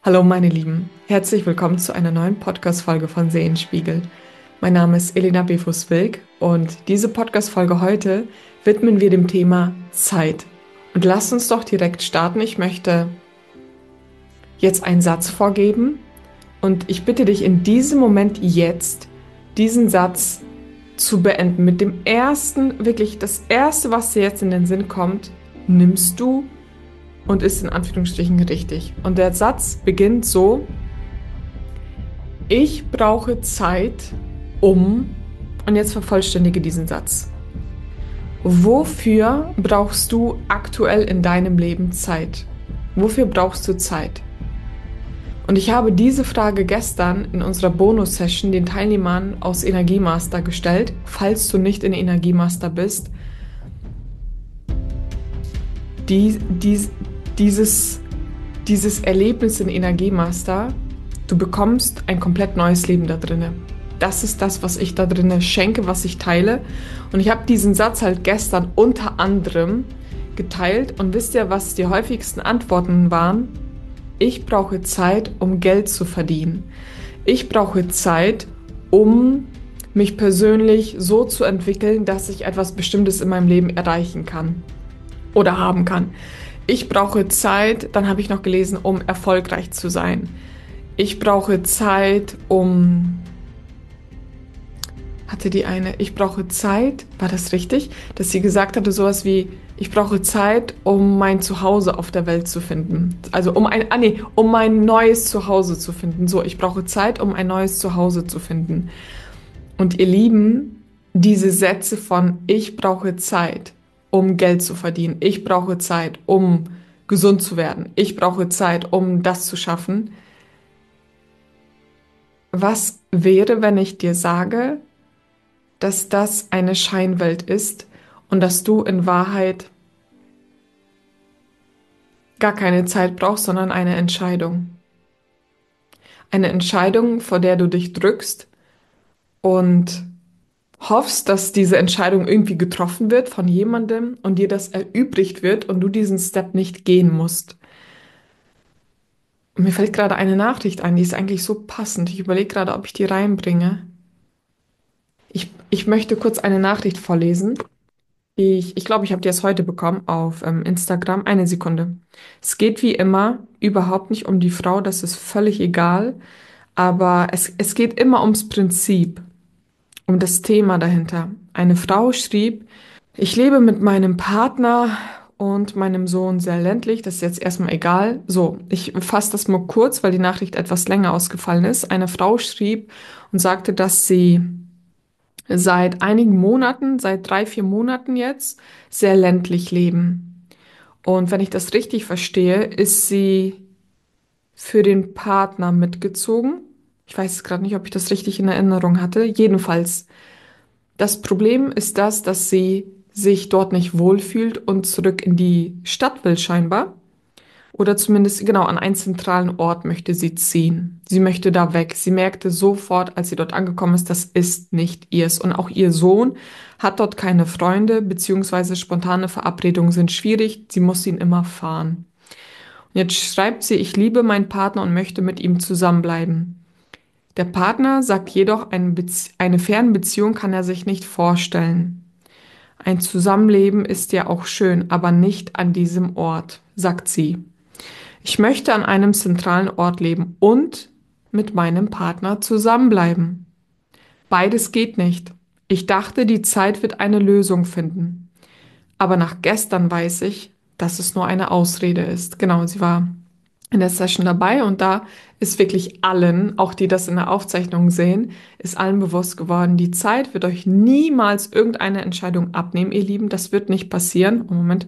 Hallo meine Lieben, herzlich willkommen zu einer neuen Podcast-Folge von Seelenspiegel. Mein Name ist Elena Befus-Wilk und diese Podcast-Folge heute widmen wir dem Thema Zeit. Und lasst uns doch direkt starten. Ich möchte jetzt einen Satz vorgeben und ich bitte dich in diesem Moment jetzt, diesen Satz zu beenden. Mit dem ersten, wirklich das erste, was dir jetzt in den Sinn kommt, nimmst du und ist in Anführungsstrichen richtig. Und der Satz beginnt so: Ich brauche Zeit, um, und jetzt vervollständige diesen Satz. Wofür brauchst du aktuell in deinem Leben Zeit? Wofür brauchst du Zeit? Und ich habe diese Frage gestern in unserer Bonus-Session den Teilnehmern aus Energiemaster gestellt. Falls du nicht in Energiemaster bist, dieses Erlebnis in Energiemaster, du bekommst ein komplett neues Leben da drinne. Das ist das, was ich da drinne schenke, was ich teile. Und ich habe diesen Satz halt gestern unter anderem geteilt. Und wisst ihr, was die häufigsten Antworten waren? Ich brauche Zeit, um Geld zu verdienen. Ich brauche Zeit, um mich persönlich so zu entwickeln, dass ich etwas Bestimmtes in meinem Leben erreichen kann oder haben kann. Ich brauche Zeit, dann habe ich noch gelesen, um erfolgreich zu sein. Ich brauche Zeit, ich brauche Zeit, war das richtig? Dass sie gesagt hatte sowas wie, ich brauche Zeit, um mein Zuhause auf der Welt zu finden. Also um mein neues Zuhause zu finden. So, ich brauche Zeit, um ein neues Zuhause zu finden. Und ihr Lieben, diese Sätze von ich brauche Zeit, um Geld zu verdienen. Ich brauche Zeit, um gesund zu werden. Ich brauche Zeit, um das zu schaffen. Was wäre, wenn ich dir sage, dass das eine Scheinwelt ist und dass du in Wahrheit gar keine Zeit brauchst, sondern eine Entscheidung. Eine Entscheidung, vor der du dich drückst und hoffst, dass diese Entscheidung irgendwie getroffen wird von jemandem und dir das erübrigt wird und du diesen Step nicht gehen musst. Und mir fällt gerade eine Nachricht ein, die ist eigentlich so passend. Ich überlege gerade, ob ich die reinbringe. Ich möchte kurz eine Nachricht vorlesen. Ich glaube, ich habe die erst heute bekommen auf Instagram. Eine Sekunde. Es geht wie immer überhaupt nicht um die Frau, das ist völlig egal. Aber es geht immer ums Prinzip, um das Thema dahinter. Eine Frau schrieb, ich lebe mit meinem Partner und meinem Sohn sehr ländlich. Das ist jetzt erstmal egal. So, ich fasse das mal kurz, weil die Nachricht etwas länger ausgefallen ist. Eine Frau schrieb und sagte, dass sie seit einigen Monaten, seit 3, 4 Monaten jetzt, sehr ländlich leben. Und wenn ich das richtig verstehe, ist sie für den Partner mitgezogen. Ich weiß jetzt gerade nicht, ob ich das richtig in Erinnerung hatte. Jedenfalls, das Problem ist das, dass sie sich dort nicht wohlfühlt und zurück in die Stadt will scheinbar. Oder zumindest genau an einen zentralen Ort möchte sie ziehen. Sie möchte da weg. Sie merkte sofort, als sie dort angekommen ist, das ist nicht ihrs. Und auch ihr Sohn hat dort keine Freunde, beziehungsweise spontane Verabredungen sind schwierig. Sie muss ihn immer fahren. Und jetzt schreibt sie, ich liebe meinen Partner und möchte mit ihm zusammenbleiben. Der Partner sagt jedoch, eine Fernbeziehung kann er sich nicht vorstellen. Ein Zusammenleben ist ja auch schön, aber nicht an diesem Ort, sagt sie. Ich möchte an einem zentralen Ort leben und mit meinem Partner zusammenbleiben. Beides geht nicht. Ich dachte, die Zeit wird eine Lösung finden. Aber nach gestern weiß ich, dass es nur eine Ausrede ist. Genau, sie war in der Session dabei und da ist wirklich allen, auch die das in der Aufzeichnung sehen, ist allen bewusst geworden, die Zeit wird euch niemals irgendeine Entscheidung abnehmen, ihr Lieben. Das wird nicht passieren. Oh, Moment.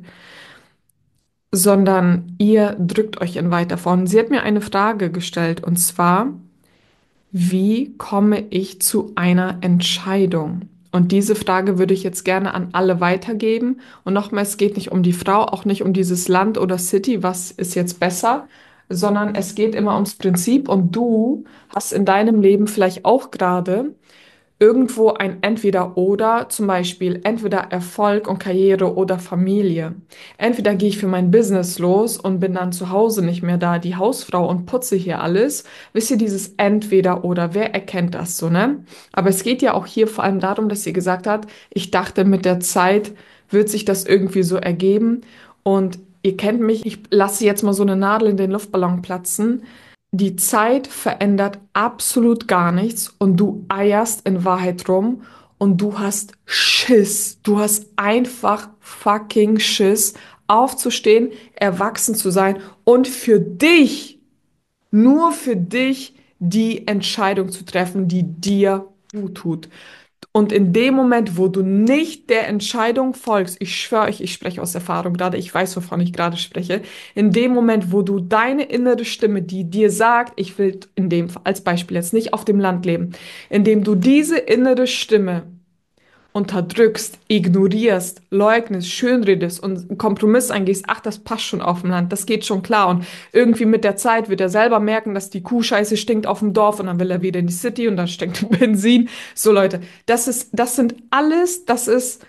Sondern ihr drückt euch in weiter vorn. Sie hat mir eine Frage gestellt und zwar, wie komme ich zu einer Entscheidung? Und diese Frage würde ich jetzt gerne an alle weitergeben. Und nochmal, es geht nicht um die Frau, auch nicht um dieses Land oder City, was ist jetzt besser, sondern es geht immer ums Prinzip. Und du hast in deinem Leben vielleicht auch gerade irgendwo ein Entweder-Oder, zum Beispiel entweder Erfolg und Karriere oder Familie. Entweder gehe ich für mein Business los und bin dann zu Hause nicht mehr da, die Hausfrau und putze hier alles. Wisst ihr, dieses Entweder-Oder, wer erkennt das so, ne? Aber es geht ja auch hier vor allem darum, dass sie gesagt hat, ich dachte, mit der Zeit wird sich das irgendwie so ergeben. Und ihr kennt mich, ich lasse jetzt mal so eine Nadel in den Luftballon platzen. Die Zeit verändert absolut gar nichts und du eierst in Wahrheit rum und du hast Schiss. Du hast einfach fucking Schiss, aufzustehen, erwachsen zu sein und für dich, nur für dich, die Entscheidung zu treffen, die dir gut tut. Und in dem Moment, wo du nicht der Entscheidung folgst, ich schwöre euch, ich spreche aus Erfahrung gerade, ich weiß, wovon ich gerade spreche, in dem Moment, wo du deine innere Stimme, die dir sagt, ich will in dem, als Beispiel jetzt nicht auf dem Land leben, indem du diese innere Stimme unterdrückst, ignorierst, leugnest, schönredest und einen Kompromiss eingehst, ach, das passt schon auf dem Land, das geht schon klar. Und irgendwie mit der Zeit wird er selber merken, dass die Kuhscheiße stinkt auf dem Dorf und dann will er wieder in die City und dann stinkt Benzin. So Leute, das ist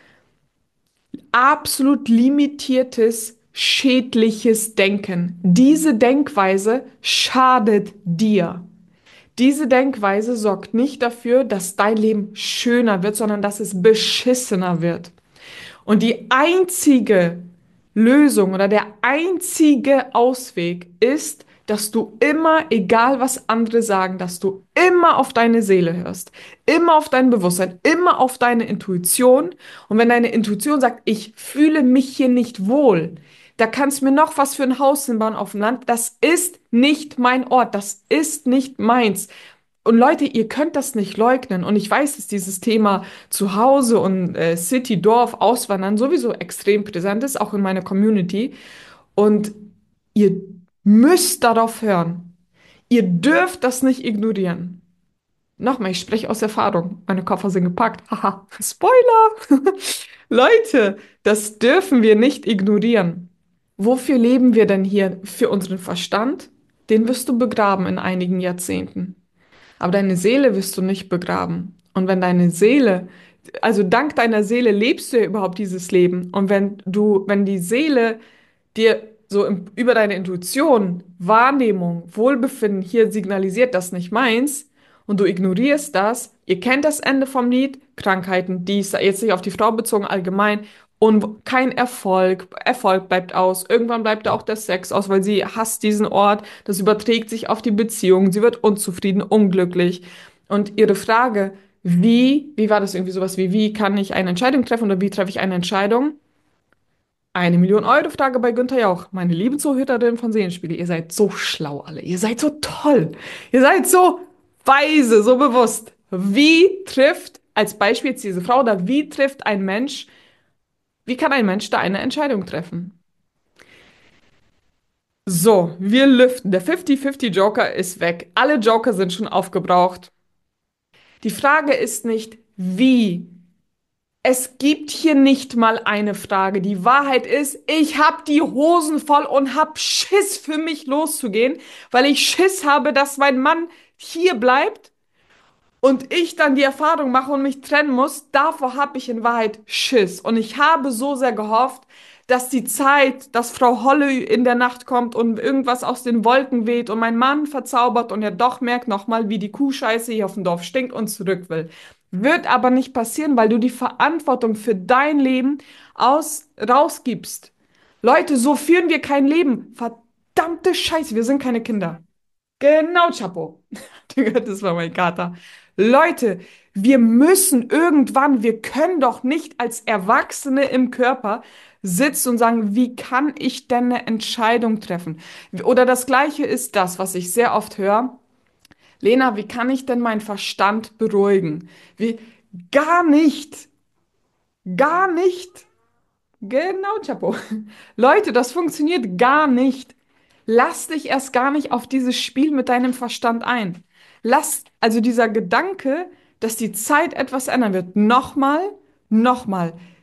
absolut limitiertes, schädliches Denken. Diese Denkweise schadet dir. Diese Denkweise sorgt nicht dafür, dass dein Leben schöner wird, sondern dass es beschissener wird. Und die einzige Lösung oder der einzige Ausweg ist, dass du immer, egal was andere sagen, dass du immer auf deine Seele hörst, immer auf dein Bewusstsein, immer auf deine Intuition. Und wenn deine Intuition sagt, ich fühle mich hier nicht wohl, da kannst du mir noch was für ein Haus hinbauen auf dem Land, das ist nicht mein Ort, das ist nicht meins. Und Leute, ihr könnt das nicht leugnen. Und ich weiß, dass dieses Thema Zuhause und City, Dorf, Auswandern sowieso extrem präsent ist, auch in meiner Community. Und ihr müsst darauf hören. Ihr dürft das nicht ignorieren. Nochmal, ich spreche aus Erfahrung. Meine Koffer sind gepackt. Haha, Spoiler! Leute, das dürfen wir nicht ignorieren. Wofür leben wir denn hier? Für unseren Verstand? Den wirst du begraben in einigen Jahrzehnten. Aber deine Seele wirst du nicht begraben. Und wenn deine Seele, also dank deiner Seele lebst du ja überhaupt dieses Leben. Und wenn die Seele dir so über deine Intuition, Wahrnehmung, Wohlbefinden hier signalisiert, das nicht meins, und du ignorierst das, ihr kennt das Ende vom Lied, Krankheiten, dies, jetzt nicht auf die Frau bezogen, allgemein, und kein Erfolg, Erfolg bleibt aus, irgendwann bleibt auch der Sex aus, weil sie hasst diesen Ort, das überträgt sich auf die Beziehung, sie wird unzufrieden, unglücklich. Und ihre Frage, wie war das irgendwie sowas wie kann ich eine Entscheidung treffen oder wie treffe ich eine Entscheidung? 1 Million Euro Frage bei Günther Jauch. Meine lieben Zuhörerinnen von Seelenspiegel, ihr seid so schlau alle. Ihr seid so toll. Ihr seid so weise, so bewusst. Wie trifft, als Beispiel jetzt diese Frau, oder wie trifft ein Mensch, wie kann ein Mensch da eine Entscheidung treffen? So, wir lüften. Der 50-50 Joker ist weg. Alle Joker sind schon aufgebraucht. Die Frage ist nicht, wie. Es gibt hier nicht mal eine Frage. Die Wahrheit ist, ich habe die Hosen voll und hab Schiss für mich loszugehen, weil ich Schiss habe, dass mein Mann hier bleibt und ich dann die Erfahrung mache und mich trennen muss. Davor habe ich in Wahrheit Schiss. Und ich habe so sehr gehofft, dass die Zeit, dass Frau Holle in der Nacht kommt und irgendwas aus den Wolken weht und mein Mann verzaubert und er doch merkt nochmal, wie die Kuhscheiße hier auf dem Dorf stinkt und zurück will. Wird aber nicht passieren, weil du die Verantwortung für dein Leben rausgibst. Leute, so führen wir kein Leben. Verdammte Scheiße, wir sind keine Kinder. Genau, Chapo. Das war mein Kater. Leute, wir müssen irgendwann, wir können doch nicht als Erwachsene im Körper sitzen und sagen, wie kann ich denn eine Entscheidung treffen? Oder das Gleiche ist das, was ich sehr oft höre. Lena, wie kann ich denn meinen Verstand beruhigen? Wie, gar nicht. Gar nicht. Genau, Chapo. Leute, das funktioniert gar nicht. Lass dich erst gar nicht auf dieses Spiel mit deinem Verstand ein. Also dieser Gedanke, dass die Zeit etwas ändern wird. Nochmal.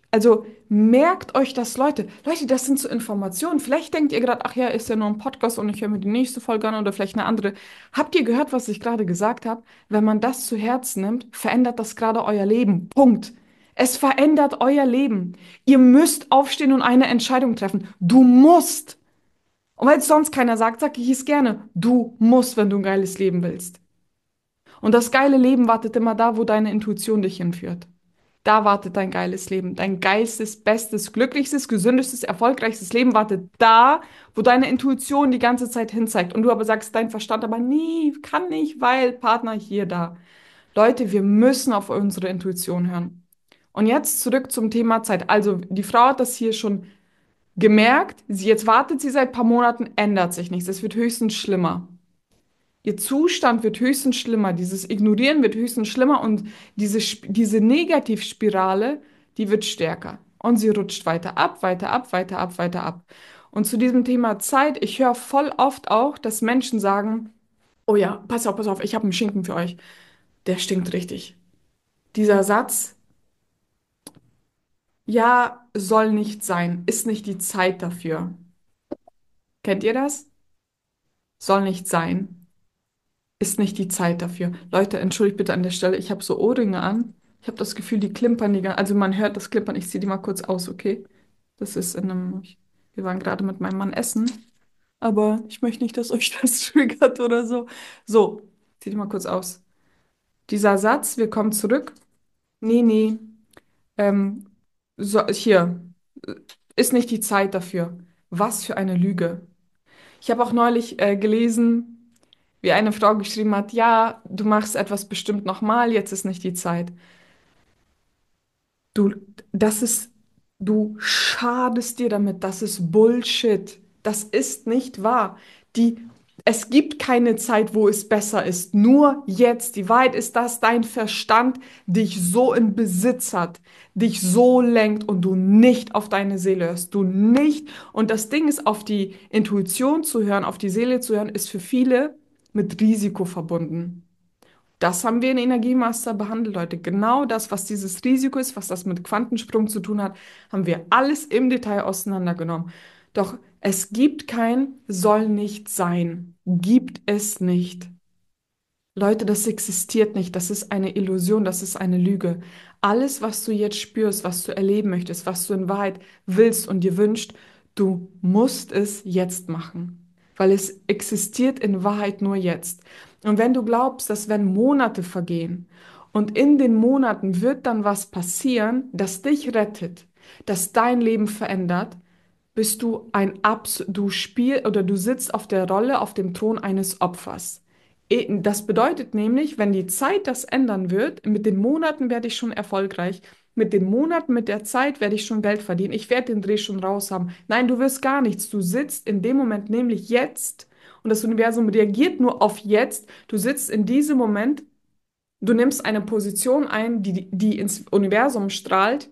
Also merkt euch das, Leute. Leute, das sind so Informationen. Vielleicht denkt ihr gerade, ach ja, ist ja nur ein Podcast und ich höre mir die nächste Folge an oder vielleicht eine andere. Habt ihr gehört, was ich gerade gesagt habe? Wenn man das zu Herzen nimmt, verändert das gerade euer Leben. Punkt. Es verändert euer Leben. Ihr müsst aufstehen und eine Entscheidung treffen. Du musst. Und weil es sonst keiner sagt, sage ich es gerne. Du musst, wenn du ein geiles Leben willst. Und das geile Leben wartet immer da, wo deine Intuition dich hinführt. Da wartet dein geiles Leben. Dein geilstes, bestes, glücklichstes, gesündestes, erfolgreichstes Leben wartet da, wo deine Intuition die ganze Zeit hinzeigt. Und du aber sagst, dein Verstand aber nie, kann nicht, weil Partner hier, da. Leute, wir müssen auf unsere Intuition hören. Und jetzt zurück zum Thema Zeit. Also, die Frau hat das hier schon gemerkt. Jetzt wartet sie seit ein paar Monaten, ändert sich nichts. Es wird höchstens schlimmer. Ihr Zustand wird höchstens schlimmer, dieses Ignorieren wird höchstens schlimmer und diese Negativspirale, die wird stärker. Und sie rutscht weiter ab, weiter ab, weiter ab, weiter ab. Und zu diesem Thema Zeit, ich höre voll oft auch, dass Menschen sagen, oh ja, pass auf, ich habe einen Schinken für euch. Der stinkt richtig. Dieser Satz, ja, soll nicht sein, ist nicht die Zeit dafür. Kennt ihr das? Soll nicht sein. Ist nicht die Zeit dafür. Leute, entschuldigt bitte an der Stelle, ich habe so Ohrringe an. Ich habe das Gefühl, die klimpern die ganze, also man hört das Klimpern. Ich ziehe die mal kurz aus, okay? Das ist in einem, wir waren gerade mit meinem Mann essen, aber ich möchte nicht, dass euch das triggert oder so. So, zieh die mal kurz aus. Dieser Satz, wir kommen zurück. Nee, nee, ähm, so, hier, ist nicht die Zeit dafür. Was für eine Lüge. Ich habe auch neulich gelesen, wie eine Frau geschrieben hat, ja, du machst etwas bestimmt nochmal, jetzt ist nicht die Zeit. Du, das ist, du schadest dir damit, das ist Bullshit. Das ist nicht wahr. Es gibt keine Zeit, wo es besser ist. Nur jetzt. Die Wahrheit ist, dass dein Verstand dich so in Besitz hat, dich so lenkt und du nicht auf deine Seele hörst. Du nicht. Und das Ding ist, auf die Intuition zu hören, auf die Seele zu hören, ist für viele mit Risiko verbunden. Das haben wir in Energiemaster behandelt, Leute. Genau das, was dieses Risiko ist, was das mit Quantensprung zu tun hat, haben wir alles im Detail auseinandergenommen. Doch es gibt kein soll nicht sein. Gibt es nicht. Leute, das existiert nicht. Das ist eine Illusion, das ist eine Lüge. Alles, was du jetzt spürst, was du erleben möchtest, was du in Wahrheit willst und dir wünschst, du musst es jetzt machen. Weil es existiert in Wahrheit nur jetzt. Und wenn du glaubst, dass wenn Monate vergehen und in den Monaten wird dann was passieren, das dich rettet, das dein Leben verändert, bist du du spiel oder du sitzt auf der Rolle, auf dem Thron eines Opfers. Das bedeutet nämlich, wenn die Zeit das ändern wird, mit den Monaten werde ich schon erfolgreich, mit den Monaten, mit der Zeit werde ich schon Geld verdienen, ich werde den Dreh schon raus haben. Nein, du wirst gar nichts. Du sitzt in dem Moment nämlich jetzt und das Universum reagiert nur auf jetzt. Du sitzt in diesem Moment, du nimmst eine Position ein, die ins Universum strahlt,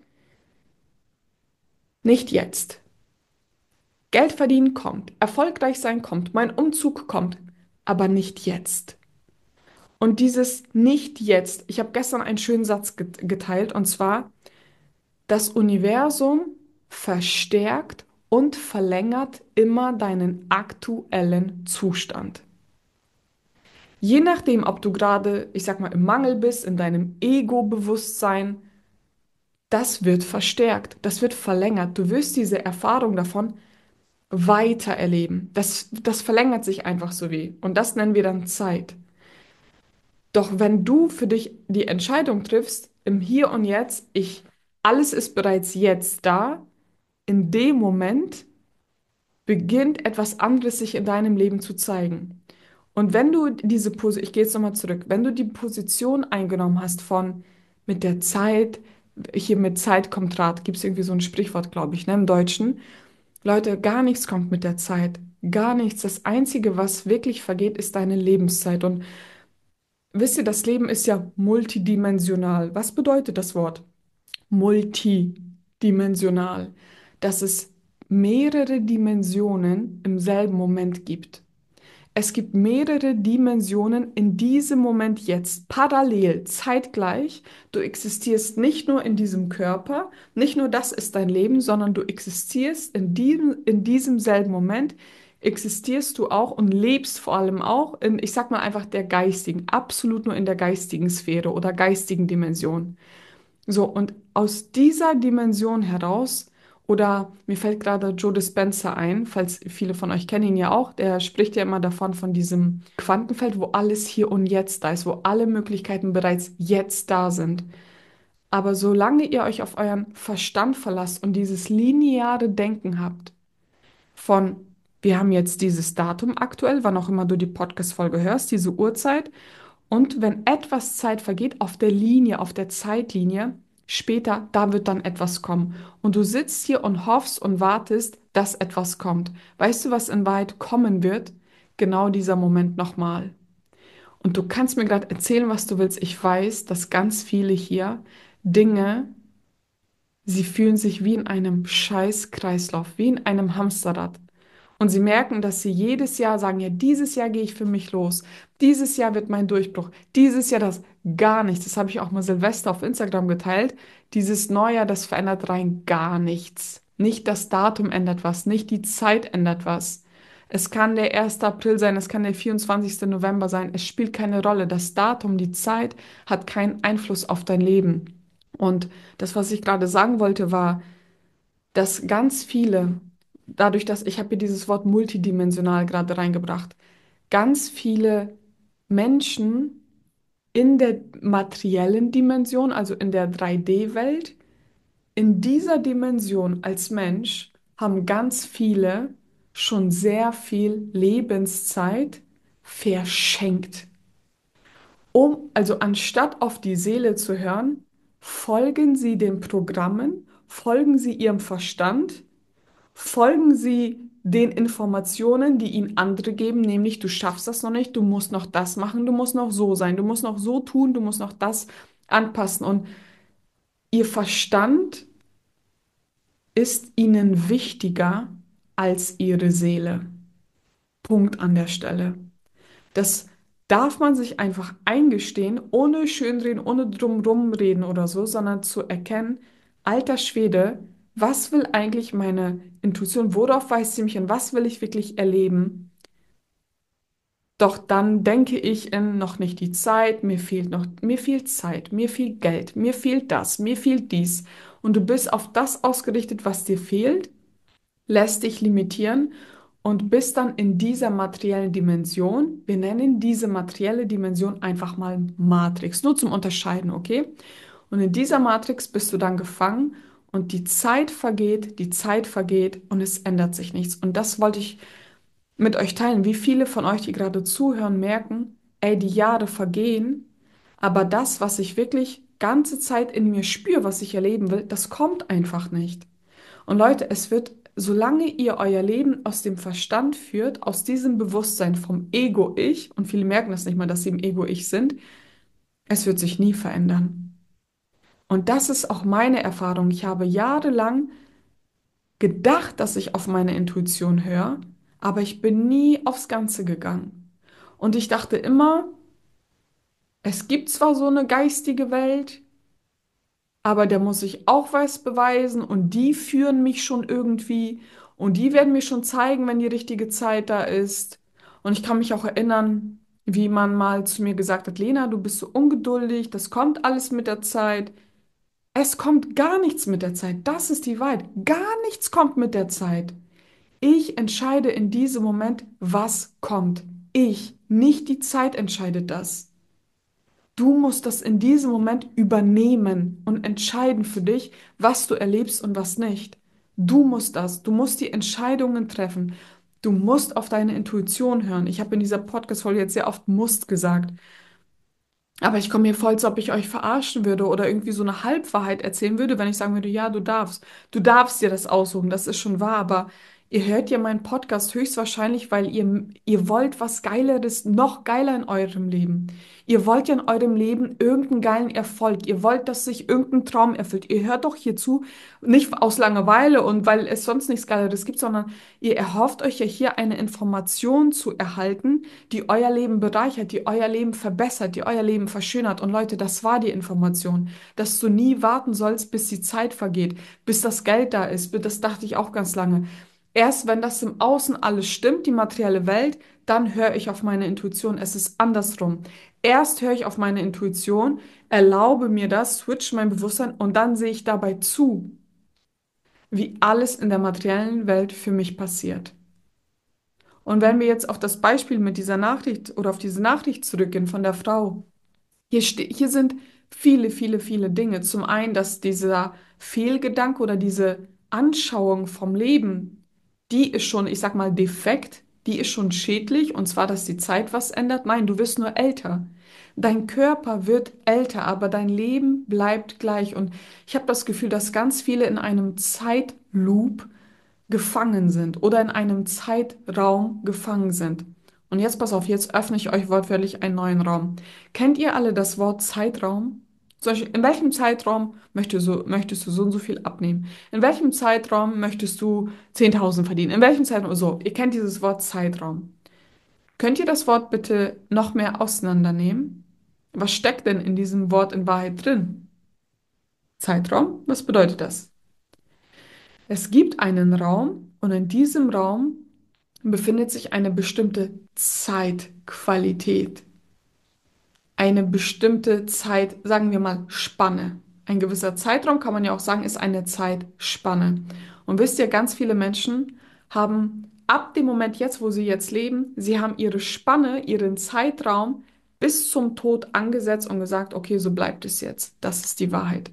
nicht jetzt. Geld verdienen kommt, erfolgreich sein kommt, mein Umzug kommt, aber nicht jetzt. Und dieses nicht jetzt, ich habe gestern einen schönen Satz geteilt, und zwar, das Universum verstärkt und verlängert immer deinen aktuellen Zustand. Je nachdem, ob du gerade, ich sag mal, im Mangel bist, in deinem Ego-Bewusstsein, das wird verstärkt, das wird verlängert. Du wirst diese Erfahrung davon weiter erleben. Das verlängert sich einfach so wie. Und das nennen wir dann Zeit. Doch wenn du für dich die Entscheidung triffst, im Hier und Jetzt, alles ist bereits jetzt da, in dem Moment beginnt etwas anderes sich in deinem Leben zu zeigen. Und wenn du diese Position, ich gehe jetzt nochmal zurück, wenn du die Position eingenommen hast von mit der Zeit, hier mit Zeit kommt Rat, gibt es irgendwie so ein Sprichwort, glaube ich, ne, im Deutschen. Leute, gar nichts kommt mit der Zeit. Gar nichts. Das Einzige, was wirklich vergeht, ist deine Lebenszeit. Und wisst ihr, das Leben ist ja multidimensional. Was bedeutet das Wort? Multidimensional. Dass es mehrere Dimensionen im selben Moment gibt. es gibt mehrere Dimensionen in diesem Moment jetzt, parallel, zeitgleich. Du existierst nicht nur in diesem Körper, nicht nur das ist dein Leben, sondern du existierst in diesem selben Moment, existierst du auch und lebst vor allem auch in, ich sag mal einfach der geistigen, absolut nur in der geistigen Sphäre oder geistigen Dimension. So, und aus dieser Dimension heraus, oder mir fällt gerade Joe Dispenza ein, falls viele von euch kennen ihn ja auch, der spricht ja immer davon, von diesem Quantenfeld, wo alles hier und jetzt da ist, wo alle Möglichkeiten bereits jetzt da sind. Aber solange ihr euch auf euren Verstand verlasst und dieses lineare Denken habt, von wir haben jetzt dieses Datum aktuell, wann auch immer du die Podcast-Folge hörst, diese Uhrzeit, und wenn etwas Zeit vergeht auf der Linie, auf der Zeitlinie, später, da wird dann etwas kommen. Und du sitzt hier und hoffst und wartest, dass etwas kommt. Weißt du, was in Wahrheit kommen wird? Genau dieser Moment nochmal. Und du kannst mir gerade erzählen, was du willst. Ich weiß, dass ganz viele hier Dinge, sie fühlen sich wie in einem Scheißkreislauf, wie in einem Hamsterrad. Und sie merken, dass sie jedes Jahr sagen, ja, dieses Jahr gehe ich für mich los. Dieses Jahr wird mein Durchbruch. Dieses Jahr das gar nichts. Das habe ich auch mal Silvester auf Instagram geteilt. Dieses Neujahr, das verändert rein gar nichts. Nicht das Datum ändert was, nicht die Zeit ändert was. Es kann der 1. April sein, es kann der 24. November sein. Es spielt keine Rolle. Das Datum, die Zeit hat keinen Einfluss auf dein Leben. Und das, was ich gerade sagen wollte, war, dass ganz viele, dadurch, dass ich habe hier dieses Wort multidimensional gerade reingebracht, ganz viele Menschen in der materiellen Dimension, also in der 3D-Welt, in dieser Dimension als Mensch haben ganz viele schon sehr viel Lebenszeit verschenkt. Also anstatt auf die Seele zu hören, folgen sie den Programmen, folgen sie ihrem Verstand. Folgen Sie den Informationen, die Ihnen andere geben, nämlich du schaffst das noch nicht, du musst noch das machen, du musst noch so sein, du musst noch so tun, du musst noch das anpassen. Und Ihr Verstand ist Ihnen wichtiger als Ihre Seele. Punkt an der Stelle. Das darf man sich einfach eingestehen, ohne Schönreden, ohne drumrum reden oder so, sondern zu erkennen, alter Schwede, was will eigentlich meine Intuition, worauf weist sie mich hin, was will ich wirklich erleben? Doch dann denke ich in noch nicht die Zeit, mir fehlt Zeit, mir fehlt Geld, mir fehlt das, mir fehlt dies. Und du bist auf das ausgerichtet, was dir fehlt, lässt dich limitieren und bist dann in dieser materiellen Dimension. Wir nennen diese materielle Dimension einfach mal Matrix, nur zum Unterscheiden, okay? Und in dieser Matrix bist du dann gefangen und die Zeit vergeht und es ändert sich nichts. Und das wollte ich mit euch teilen. Wie viele von euch, die gerade zuhören, merken, ey, die Jahre vergehen, aber das, was ich wirklich ganze Zeit in mir spüre, was ich erleben will, das kommt einfach nicht. Und Leute, es wird, solange ihr euer Leben aus dem Verstand führt, aus diesem Bewusstsein vom Ego-Ich, und viele merken das nicht mal, dass sie im Ego-Ich sind, es wird sich nie verändern. Und das ist auch meine Erfahrung. Ich habe jahrelang gedacht, dass ich auf meine Intuition höre, aber ich bin nie aufs Ganze gegangen. Und ich dachte immer, es gibt zwar so eine geistige Welt, aber da muss ich auch was beweisen und die führen mich schon irgendwie und die werden mir schon zeigen, wenn die richtige Zeit da ist. Und ich kann mich auch erinnern, wie man mal zu mir gesagt hat, Lena, du bist so ungeduldig, das kommt alles mit der Zeit. Es kommt gar nichts mit der Zeit, das ist die Wahrheit. Gar nichts kommt mit der Zeit. Ich entscheide in diesem Moment, was kommt. Ich, nicht die Zeit entscheidet das. Du musst das in diesem Moment übernehmen und entscheiden für dich, was du erlebst und was nicht. Du musst das. Du musst die Entscheidungen treffen. Du musst auf deine Intuition hören. Ich habe in dieser Podcast-Folge jetzt sehr oft musst gesagt. Aber ich komme mir voll, als ob ich euch verarschen würde oder irgendwie so eine Halbwahrheit erzählen würde, wenn ich sagen würde, ja, du darfst. Du darfst dir das aussuchen, das ist schon wahr, aber Ihr hört ja meinen Podcast höchstwahrscheinlich, weil ihr wollt was Geileres, noch geiler in eurem Leben. Ihr wollt ja in eurem Leben irgendeinen geilen Erfolg. Ihr wollt, dass sich irgendein Traum erfüllt. Ihr hört doch hierzu nicht aus Langeweile und weil es sonst nichts Geileres gibt, sondern ihr erhofft euch ja hier eine Information zu erhalten, die euer Leben bereichert, die euer Leben verbessert, die euer Leben verschönert. Und Leute, das war die Information, dass du nie warten sollst, bis die Zeit vergeht, bis das Geld da ist. Das dachte ich auch ganz lange. Erst wenn das im Außen alles stimmt, die materielle Welt, dann höre ich auf meine Intuition. Es ist andersrum. Erst höre ich auf meine Intuition, erlaube mir das, switch mein Bewusstsein und dann sehe ich dabei zu, wie alles in der materiellen Welt für mich passiert. Und wenn wir jetzt auf das Beispiel mit dieser Nachricht oder auf diese Nachricht zurückgehen von der Frau, hier sind viele, viele, viele Dinge. Zum einen, dass dieser Fehlgedanke oder diese Anschauung vom Leben, die ist schon, ich sag mal, defekt, die ist schon schädlich, und zwar, dass die Zeit was ändert. Nein, du wirst nur älter. Dein Körper wird älter, aber dein Leben bleibt gleich. Und ich habe das Gefühl, dass ganz viele in einem Zeitloop gefangen sind oder in einem Zeitraum gefangen sind. Und jetzt pass auf, jetzt öffne ich euch wortwörtlich einen neuen Raum. Kennt ihr alle das Wort Zeitraum? Zum Beispiel, in welchem Zeitraum möchtest du so und so viel abnehmen? In welchem Zeitraum möchtest du 10.000 verdienen? In welchem Zeitraum? So, ihr kennt dieses Wort Zeitraum. Könnt ihr das Wort bitte noch mehr auseinandernehmen? Was steckt denn in diesem Wort in Wahrheit drin? Zeitraum? Was bedeutet das? Es gibt einen Raum und in diesem Raum befindet sich eine bestimmte Zeitqualität, eine bestimmte Zeit, sagen wir mal Spanne. Ein gewisser Zeitraum kann man ja auch sagen, ist eine Zeitspanne. Und wisst ihr, ganz viele Menschen haben ab dem Moment jetzt, wo sie jetzt leben, sie haben ihre Spanne, ihren Zeitraum bis zum Tod angesetzt und gesagt, okay, so bleibt es jetzt. Das ist die Wahrheit.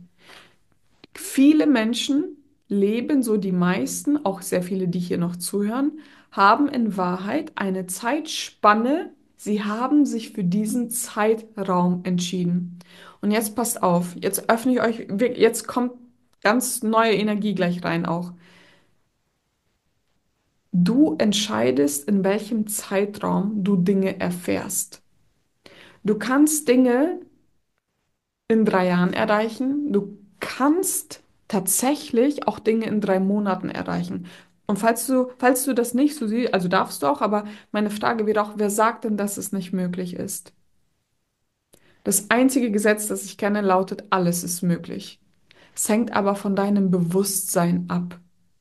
Viele Menschen leben, so die meisten, auch sehr viele, die hier noch zuhören, haben in Wahrheit eine Zeitspanne. Sie haben sich für diesen Zeitraum entschieden. Und jetzt passt auf, jetzt öffne ich euch, jetzt kommt ganz neue Energie gleich rein auch. Du entscheidest, in welchem Zeitraum du Dinge erfährst. Du kannst Dinge in 3 Jahren erreichen. Du kannst tatsächlich auch Dinge in 3 Monaten erreichen. Und falls du das nicht so siehst, also darfst du auch, aber meine Frage wäre auch, wer sagt denn, dass es nicht möglich ist? Das einzige Gesetz, das ich kenne, lautet, alles ist möglich. Es hängt aber von deinem Bewusstsein ab.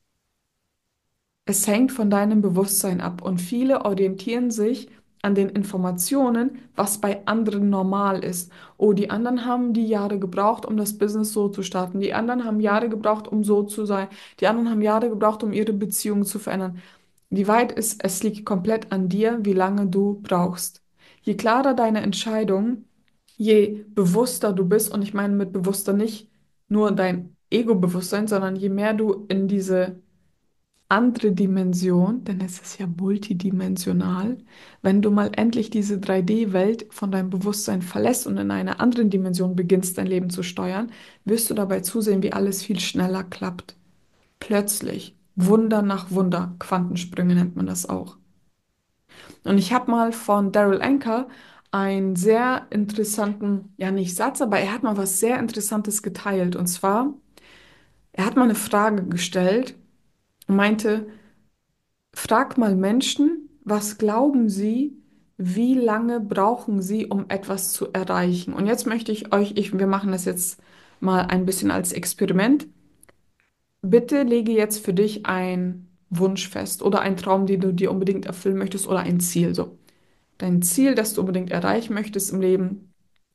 Es hängt von deinem Bewusstsein ab und viele orientieren sich an den Informationen, was bei anderen normal ist. Oh, die anderen haben die Jahre gebraucht, um das Business so zu starten. Die anderen haben Jahre gebraucht, um so zu sein. Die anderen haben Jahre gebraucht, um ihre Beziehung zu verändern. Die Wahrheit ist, es liegt komplett an dir, wie lange du brauchst. Je klarer deine Entscheidung, je bewusster du bist, und ich meine mit bewusster nicht nur dein Ego-Bewusstsein, sondern je mehr du in diese andere Dimension, denn es ist ja multidimensional, wenn du mal endlich diese 3D-Welt von deinem Bewusstsein verlässt und in einer anderen Dimension beginnst, dein Leben zu steuern, wirst du dabei zusehen, wie alles viel schneller klappt. Plötzlich, Wunder nach Wunder, Quantensprünge nennt man das auch. Und ich habe mal von Daryl Anker einen sehr interessanten, ja nicht Satz, aber er hat mal was sehr Interessantes geteilt. Und zwar, er hat mal eine Frage gestellt und meinte, frag mal Menschen, was glauben sie, wie lange brauchen sie, um etwas zu erreichen? Und jetzt möchte ich euch, wir machen das jetzt mal ein bisschen als Experiment. Bitte lege jetzt für dich einen Wunsch fest oder einen Traum, den du dir unbedingt erfüllen möchtest oder ein Ziel. So, dein Ziel, das du unbedingt erreichen möchtest im Leben,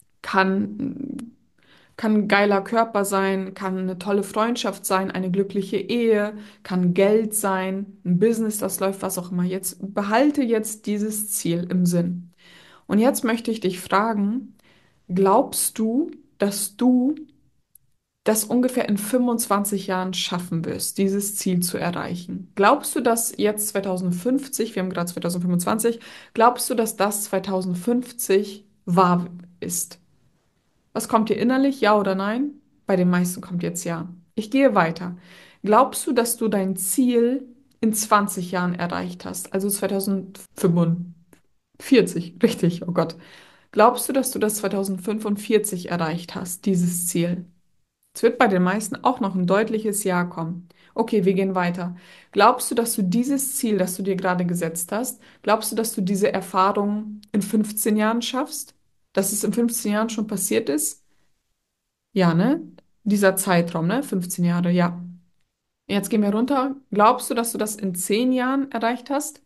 kann kann ein geiler Körper sein, kann eine tolle Freundschaft sein, eine glückliche Ehe, kann Geld sein, ein Business, das läuft, was auch immer. Jetzt behalte jetzt dieses Ziel im Sinn. Und jetzt möchte ich dich fragen, glaubst du, dass du das ungefähr in 25 Jahren schaffen wirst, dieses Ziel zu erreichen? Glaubst du, dass jetzt 2050, wir haben gerade 2025, glaubst du, dass das 2050 wahr ist? Was kommt dir innerlich, ja oder nein? Bei den meisten kommt jetzt ja. Ich gehe weiter. Glaubst du, dass du dein Ziel in 20 Jahren erreicht hast, also 2045, richtig, oh Gott. Glaubst du, dass du das 2045 erreicht hast, dieses Ziel? Es wird bei den meisten auch noch ein deutliches Ja kommen. Okay, wir gehen weiter. Glaubst du, dass du dieses Ziel, das du dir gerade gesetzt hast, glaubst du, dass du diese Erfahrung in 15 Jahren schaffst? Dass es in 15 Jahren schon passiert ist? Ja, ne? Dieser Zeitraum, ne? 15 Jahre, ja. Jetzt gehen wir runter. Glaubst du, dass du das in 10 Jahren erreicht hast?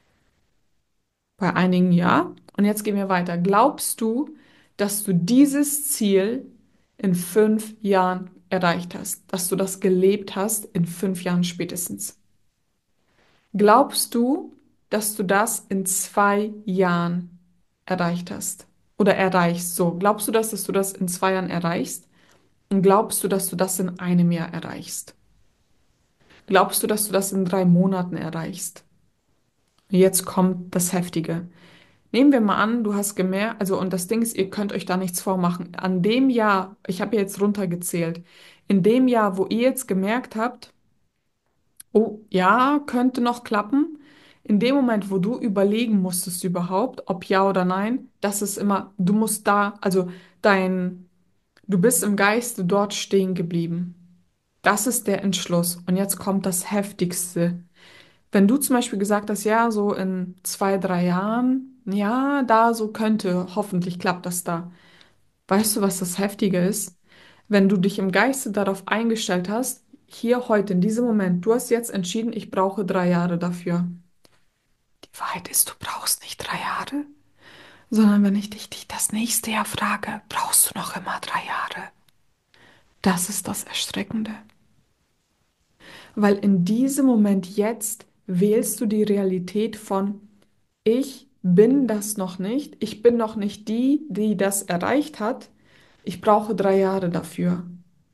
Bei einigen ja. Und jetzt gehen wir weiter. Glaubst du, dass du dieses Ziel in 5 Jahren erreicht hast? Dass du das gelebt hast in 5 Jahren spätestens? Glaubst du, dass du das in 2 Jahren erreicht hast? Oder erreichst? So, glaubst du, dass du das in 2 Jahren erreichst? Und glaubst du, dass du das in einem Jahr erreichst? Glaubst du, dass du das in 3 Monaten erreichst? Jetzt kommt das Heftige. Nehmen wir mal an, du hast gemerkt, also und das Ding ist, ihr könnt euch da nichts vormachen. An dem Jahr, ich habe jetzt runtergezählt, in dem Jahr, wo ihr jetzt gemerkt habt, oh ja, könnte noch klappen, in dem Moment, wo du überlegen musstest überhaupt, ob ja oder nein, das ist immer, du musst da, also dein, du bist im Geiste dort stehen geblieben. Das ist der Entschluss. Und jetzt kommt das Heftigste. Wenn du zum Beispiel gesagt hast, ja, so in 2, 3 Jahren, ja, da so könnte, hoffentlich klappt das da. Weißt du, was das Heftige ist? Wenn du dich im Geiste darauf eingestellt hast, hier heute, in diesem Moment, du hast jetzt entschieden, ich brauche 3 Jahre dafür. Die Wahrheit ist, du brauchst nicht 3 Jahre, sondern wenn ich dich das nächste Jahr frage, brauchst du noch immer 3 Jahre. Das ist das Erschreckende. Weil in diesem Moment jetzt wählst du die Realität von ich bin das noch nicht. Ich bin noch nicht die, die das erreicht hat. Ich brauche 3 Jahre dafür.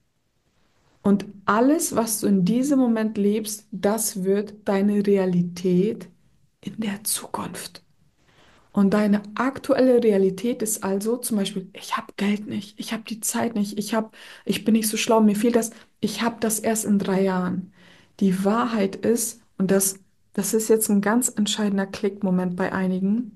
Und alles, was du in diesem Moment lebst, das wird deine Realität in der Zukunft. Und deine aktuelle Realität ist also zum Beispiel, ich habe Geld nicht, ich habe die Zeit nicht, ich bin nicht so schlau, mir fehlt das, ich habe das erst in 3 Jahren. Die Wahrheit ist, und das ist jetzt ein ganz entscheidender Klickmoment bei einigen,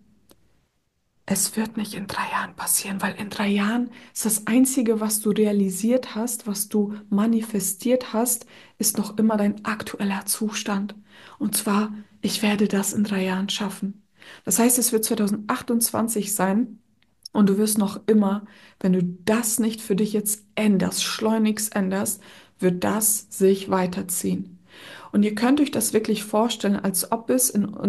es wird nicht in 3 Jahren passieren, weil in 3 Jahren ist das Einzige, was du realisiert hast, was du manifestiert hast, ist noch immer dein aktueller Zustand. Und zwar, ich werde das in 3 Jahren schaffen. Das heißt, es wird 2028 sein und du wirst noch immer, wenn du das nicht für dich jetzt änderst, schleunigst änderst, wird das sich weiterziehen. Und ihr könnt euch das wirklich vorstellen, als ob es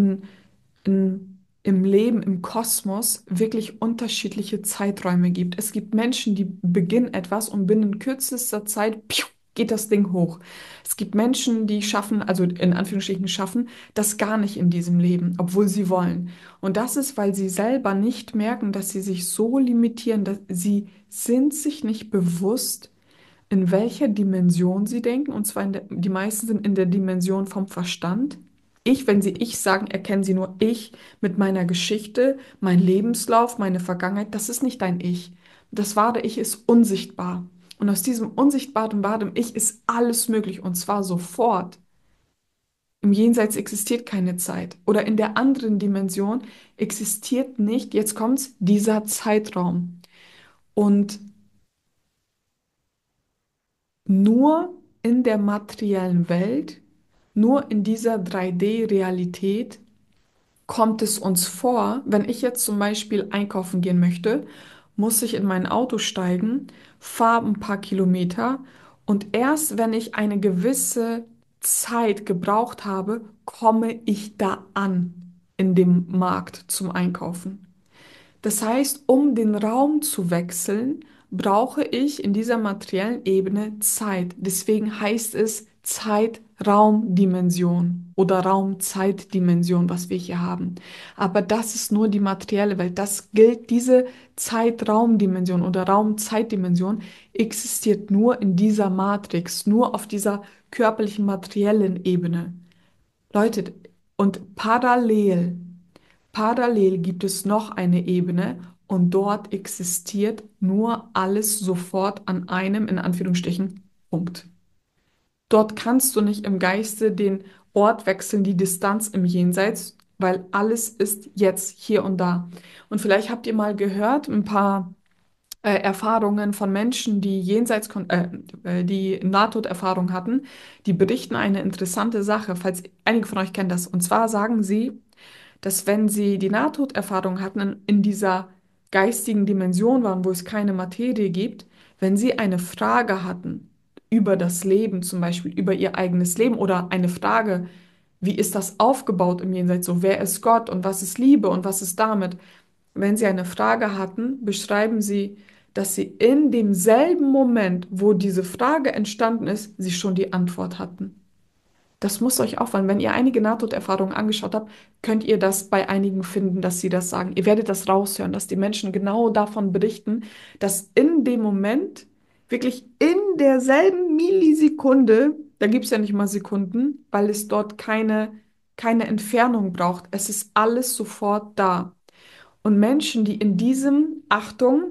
im Leben, im Kosmos wirklich unterschiedliche Zeiträume gibt. Es gibt Menschen, die beginnen etwas und binnen kürzester Zeit piu, geht das Ding hoch. Es gibt Menschen, die schaffen, also in Anführungsstrichen schaffen, das gar nicht in diesem Leben, obwohl sie wollen. Und das ist, weil sie selber nicht merken, dass sie sich so limitieren, dass sie sind sich nicht bewusst, in welcher Dimension sie denken. Und zwar die meisten sind in der Dimension vom Verstand. Wenn sie ich sagen, erkennen sie nur ich mit meiner Geschichte, mein Lebenslauf, meine Vergangenheit. Das ist nicht dein Ich. Das wahre Ich ist unsichtbar. Und aus diesem unsichtbaren wahren Ich ist alles möglich und zwar sofort. Im Jenseits existiert keine Zeit. Oder in der anderen Dimension existiert nicht, jetzt kommt's, dieser Zeitraum. Und nur in der materiellen Welt, nur in dieser 3D-Realität kommt es uns vor, wenn ich jetzt zum Beispiel einkaufen gehen möchte, muss ich in mein Auto steigen, fahre ein paar Kilometer und erst wenn ich eine gewisse Zeit gebraucht habe, komme ich da an in dem Markt zum Einkaufen. Das heißt, um den Raum zu wechseln, brauche ich in dieser materiellen Ebene Zeit. Deswegen heißt es Zeit-Raum-Dimension oder Raum-Zeit-Dimension, was wir hier haben. Aber das ist nur die materielle Welt. Das gilt, diese Zeit-Raum-Dimension oder Raum-Zeit-Dimension existiert nur in dieser Matrix, nur auf dieser körperlichen, materiellen Ebene. Leute, und parallel gibt es noch eine Ebene und dort existiert nur alles sofort an einem, in Anführungsstrichen, Punkt. Dort kannst du nicht im Geiste den Ort wechseln, die Distanz im Jenseits, weil alles ist jetzt hier und da. Und vielleicht habt ihr mal gehört, ein paar Erfahrungen von Menschen, die die Nahtoderfahrung hatten, die berichten eine interessante Sache, falls einige von euch kennen das. Und zwar sagen sie, dass wenn sie die Nahtoderfahrung hatten, in dieser geistigen Dimension waren, wo es keine Materie gibt, wenn sie eine Frage hatten über das Leben, zum Beispiel über ihr eigenes Leben oder eine Frage, wie ist das aufgebaut im Jenseits, so wer ist Gott und was ist Liebe und was ist damit, wenn Sie eine Frage hatten, beschreiben Sie, dass Sie in demselben Moment, wo diese Frage entstanden ist, Sie schon die Antwort hatten. Das muss euch auffallen. Wenn ihr einige Nahtoderfahrungen angeschaut habt, könnt ihr das bei einigen finden, dass sie das sagen. Ihr werdet das raushören, dass die Menschen genau davon berichten, dass in dem Moment, wirklich in derselben Millisekunde, da gibt es ja nicht mal Sekunden, weil es dort keine Entfernung braucht. Es ist alles sofort da. Und Menschen, die in diesem, Achtung,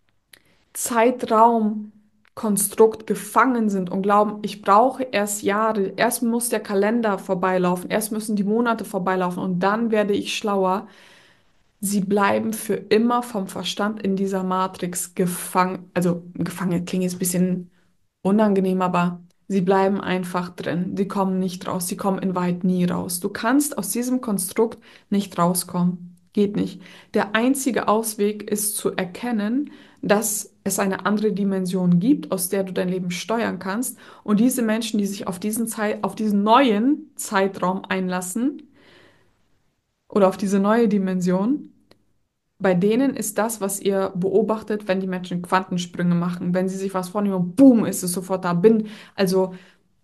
Zeitraumkonstrukt gefangen sind und glauben, ich brauche erst Jahre, erst muss der Kalender vorbeilaufen, erst müssen die Monate vorbeilaufen und dann werde ich schlauer. Sie bleiben für immer vom Verstand in dieser Matrix gefangen. Also gefangen klingt jetzt ein bisschen unangenehm, aber sie bleiben einfach drin. Sie kommen nicht raus. Sie kommen in weit nie raus. Du kannst aus diesem Konstrukt nicht rauskommen. Geht nicht. Der einzige Ausweg ist zu erkennen, dass es eine andere Dimension gibt, aus der du dein Leben steuern kannst. Und diese Menschen, die sich auf diesen neuen Zeitraum einlassen oder auf diese neue Dimension, bei denen ist das, was ihr beobachtet, wenn die Menschen Quantensprünge machen, wenn sie sich was vornehmen und boom, ist es sofort da. Also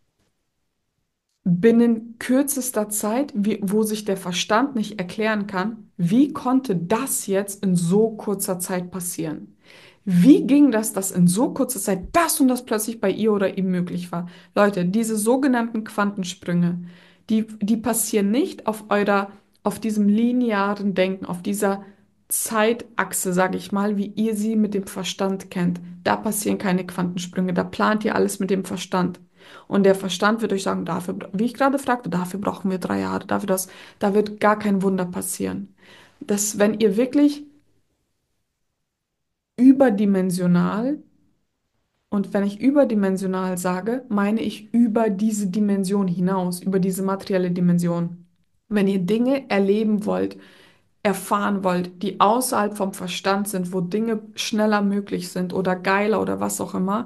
binnen kürzester Zeit, wo sich der Verstand nicht erklären kann, wie konnte das jetzt in so kurzer Zeit passieren? Wie ging das, dass in so kurzer Zeit das und das plötzlich bei ihr oder ihm möglich war? Leute, diese sogenannten Quantensprünge, die passieren nicht auf diesem linearen Denken, auf dieser Zeitachse, sage ich mal, wie ihr sie mit dem Verstand kennt. Da passieren keine Quantensprünge, da plant ihr alles mit dem Verstand. Und der Verstand wird euch sagen, dafür, wie ich gerade fragte, dafür brauchen wir 3 Jahre, da wird gar kein Wunder passieren. Dass wenn ihr wirklich überdimensional, und wenn ich überdimensional sage, meine ich über diese Dimension hinaus, über diese materielle Dimension. Wenn ihr Dinge erleben wollt, erfahren wollt, die außerhalb vom Verstand sind, wo Dinge schneller möglich sind oder geiler oder was auch immer,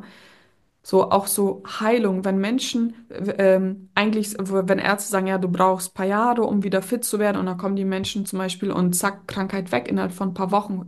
so auch so Heilung, wenn Menschen eigentlich, wenn Ärzte sagen, ja, du brauchst ein paar Jahre, um wieder fit zu werden, und dann kommen die Menschen zum Beispiel und zack, Krankheit weg innerhalb von ein paar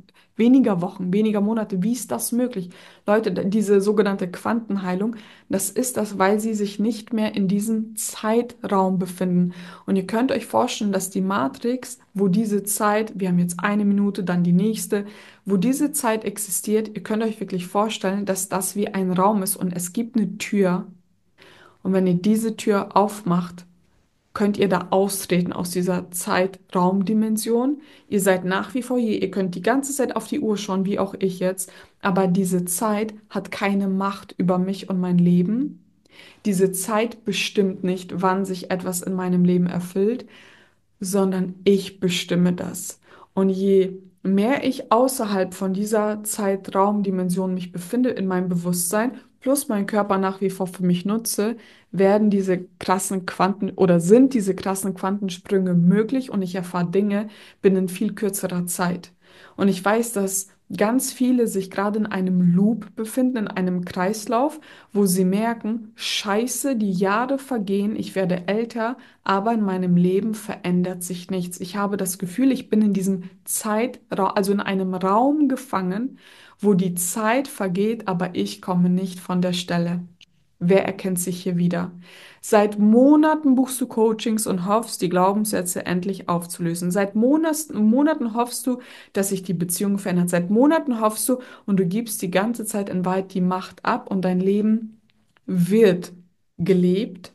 Wochen, weniger Monate. Wie ist das möglich? Leute, diese sogenannte Quantenheilung, das ist das, weil sie sich nicht mehr in diesem Zeitraum befinden. Und ihr könnt euch vorstellen, dass die Matrix, wo diese Zeit, wir haben jetzt eine Minute, dann die nächste, wo diese Zeit existiert, ihr könnt euch wirklich vorstellen, dass das wie ein Raum ist und es gibt eine Tür. Und wenn ihr diese Tür aufmacht, könnt ihr da austreten aus dieser Zeitraumdimension. Ihr seid nach wie vor hier, ihr könnt die ganze Zeit auf die Uhr schauen, wie auch ich jetzt, aber diese Zeit hat keine Macht über mich und mein Leben. Diese Zeit bestimmt nicht, wann sich etwas in meinem Leben erfüllt, sondern ich bestimme das. Und je mehr ich außerhalb von dieser Zeitraumdimension mich befinde in meinem Bewusstsein, plus mein Körper nach wie vor für mich nutze, werden diese krassen Quanten oder sind diese krassen Quantensprünge möglich und ich erfahre Dinge binnen viel kürzerer Zeit. Und ich weiß, dass ganz viele sich gerade in einem Loop befinden, in einem Kreislauf, wo sie merken, Scheiße, die Jahre vergehen, ich werde älter, aber in meinem Leben verändert sich nichts. Ich habe das Gefühl, ich bin in diesem Zeitraum, also in einem Raum gefangen, wo die Zeit vergeht, aber ich komme nicht von der Stelle. Wer erkennt sich hier wieder? Seit Monaten buchst du Coachings und hoffst, die Glaubenssätze endlich aufzulösen. Seit Monaten hoffst du, dass sich die Beziehung verändert. Seit Monaten hoffst du und du gibst die ganze Zeit in Wahrheit die Macht ab und dein Leben wird gelebt,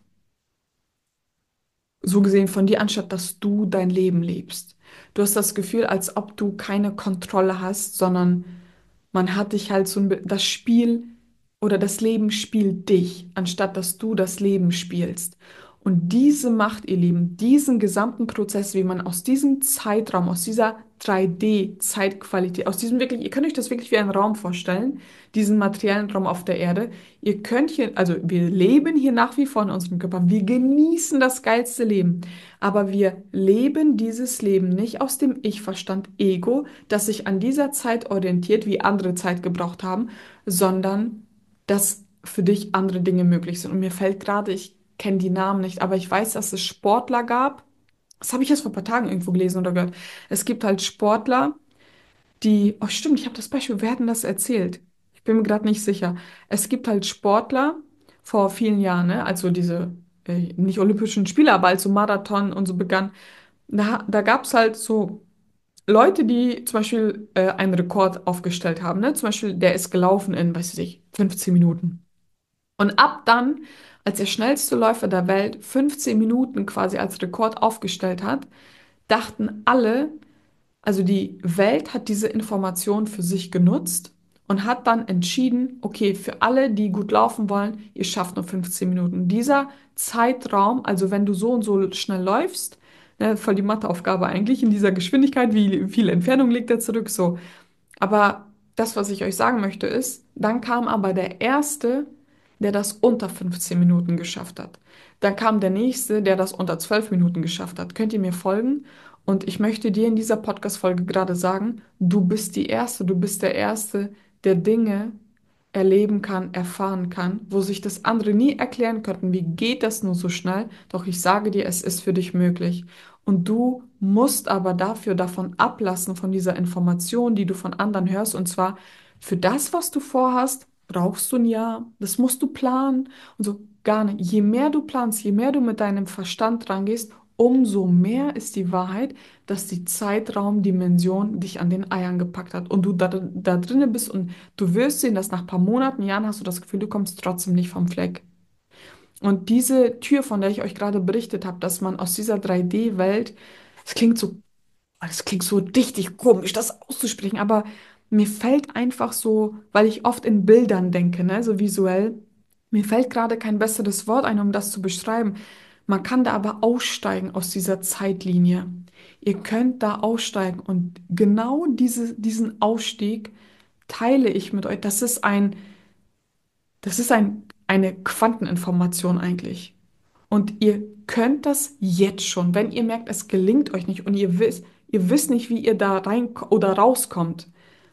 so gesehen von dir, anstatt dass du dein Leben lebst. Du hast das Gefühl, als ob du keine Kontrolle hast, sondern man hat dich halt das Spiel oder das Leben spielt dich, anstatt dass du das Leben spielst. Und diese Macht, ihr Lieben, diesen gesamten Prozess, wie man aus diesem Zeitraum, aus dieser 3D-Zeitqualität, aus diesem wirklich, ihr könnt euch das wirklich wie einen Raum vorstellen, diesen materiellen Raum auf der Erde. Ihr könnt hier, also wir leben hier nach wie vor in unserem Körper, wir genießen das geilste Leben, aber wir leben dieses Leben nicht aus dem Ich-Verstand Ego, das sich an dieser Zeit orientiert, wie andere Zeit gebraucht haben, sondern dass für dich andere Dinge möglich sind. Und mir fällt gerade, ich kenne die Namen nicht, aber ich weiß, dass es Sportler gab. Das habe ich erst vor ein paar Tagen irgendwo gelesen oder gehört. Es gibt halt Sportler, die, oh stimmt, ich habe das Beispiel, wer hat denn das erzählt? Ich bin mir gerade nicht sicher. Es gibt halt Sportler vor vielen Jahren, ne, also diese, nicht Olympischen Spiele, aber als so Marathon und so begann, da gab es halt so Leute, die zum Beispiel einen Rekord aufgestellt haben, ne? Zum Beispiel, der ist gelaufen in, weiß ich, 15 Minuten. Und ab dann, als der schnellste Läufer der Welt 15 Minuten quasi als Rekord aufgestellt hat, dachten alle, also die Welt hat diese Information für sich genutzt und hat dann entschieden, okay, für alle, die gut laufen wollen, ihr schafft nur 15 Minuten. Dieser Zeitraum, also wenn du so und so schnell läufst, ne, voll die Matheaufgabe eigentlich, in dieser Geschwindigkeit, wie viel Entfernung liegt er zurück, so. Aber das, was ich euch sagen möchte, ist, dann kam aber der Erste, der das unter 15 Minuten geschafft hat. Dann kam der Nächste, der das unter 12 Minuten geschafft hat. Könnt ihr mir folgen? Und ich möchte dir in dieser Podcast-Folge gerade sagen, du bist die Erste, du bist der Erste, der Dinge erleben kann, erfahren kann, wo sich das andere nie erklären könnten. Wie geht das nur so schnell? Doch ich sage dir, es ist für dich möglich. Und du musst aber dafür davon ablassen, von dieser Information, die du von anderen hörst. Und zwar für das, was du vorhast, brauchst du ein Jahr. Das musst du planen. Und so gar nicht. Je mehr du planst, je mehr du mit deinem Verstand rangehst, umso mehr ist die Wahrheit, dass die Zeitraumdimension dich an den Eiern gepackt hat und du da drinne bist und du wirst sehen, dass nach ein paar Monaten, Jahren hast du das Gefühl, du kommst trotzdem nicht vom Fleck. Und diese Tür, von der ich euch gerade berichtet habe, dass man aus dieser 3D-Welt, das klingt so richtig komisch, das auszusprechen, aber mir fällt einfach so, weil ich oft in Bildern denke, ne, so visuell, mir fällt gerade kein besseres Wort ein, um das zu beschreiben. Man kann da aber aussteigen aus dieser Zeitlinie. Ihr könnt da aussteigen und genau diesen Ausstieg teile ich mit euch. Eine Quanteninformation eigentlich. Und ihr könnt das jetzt schon, wenn ihr merkt, es gelingt euch nicht und ihr wisst nicht, wie ihr da rein oder rauskommt.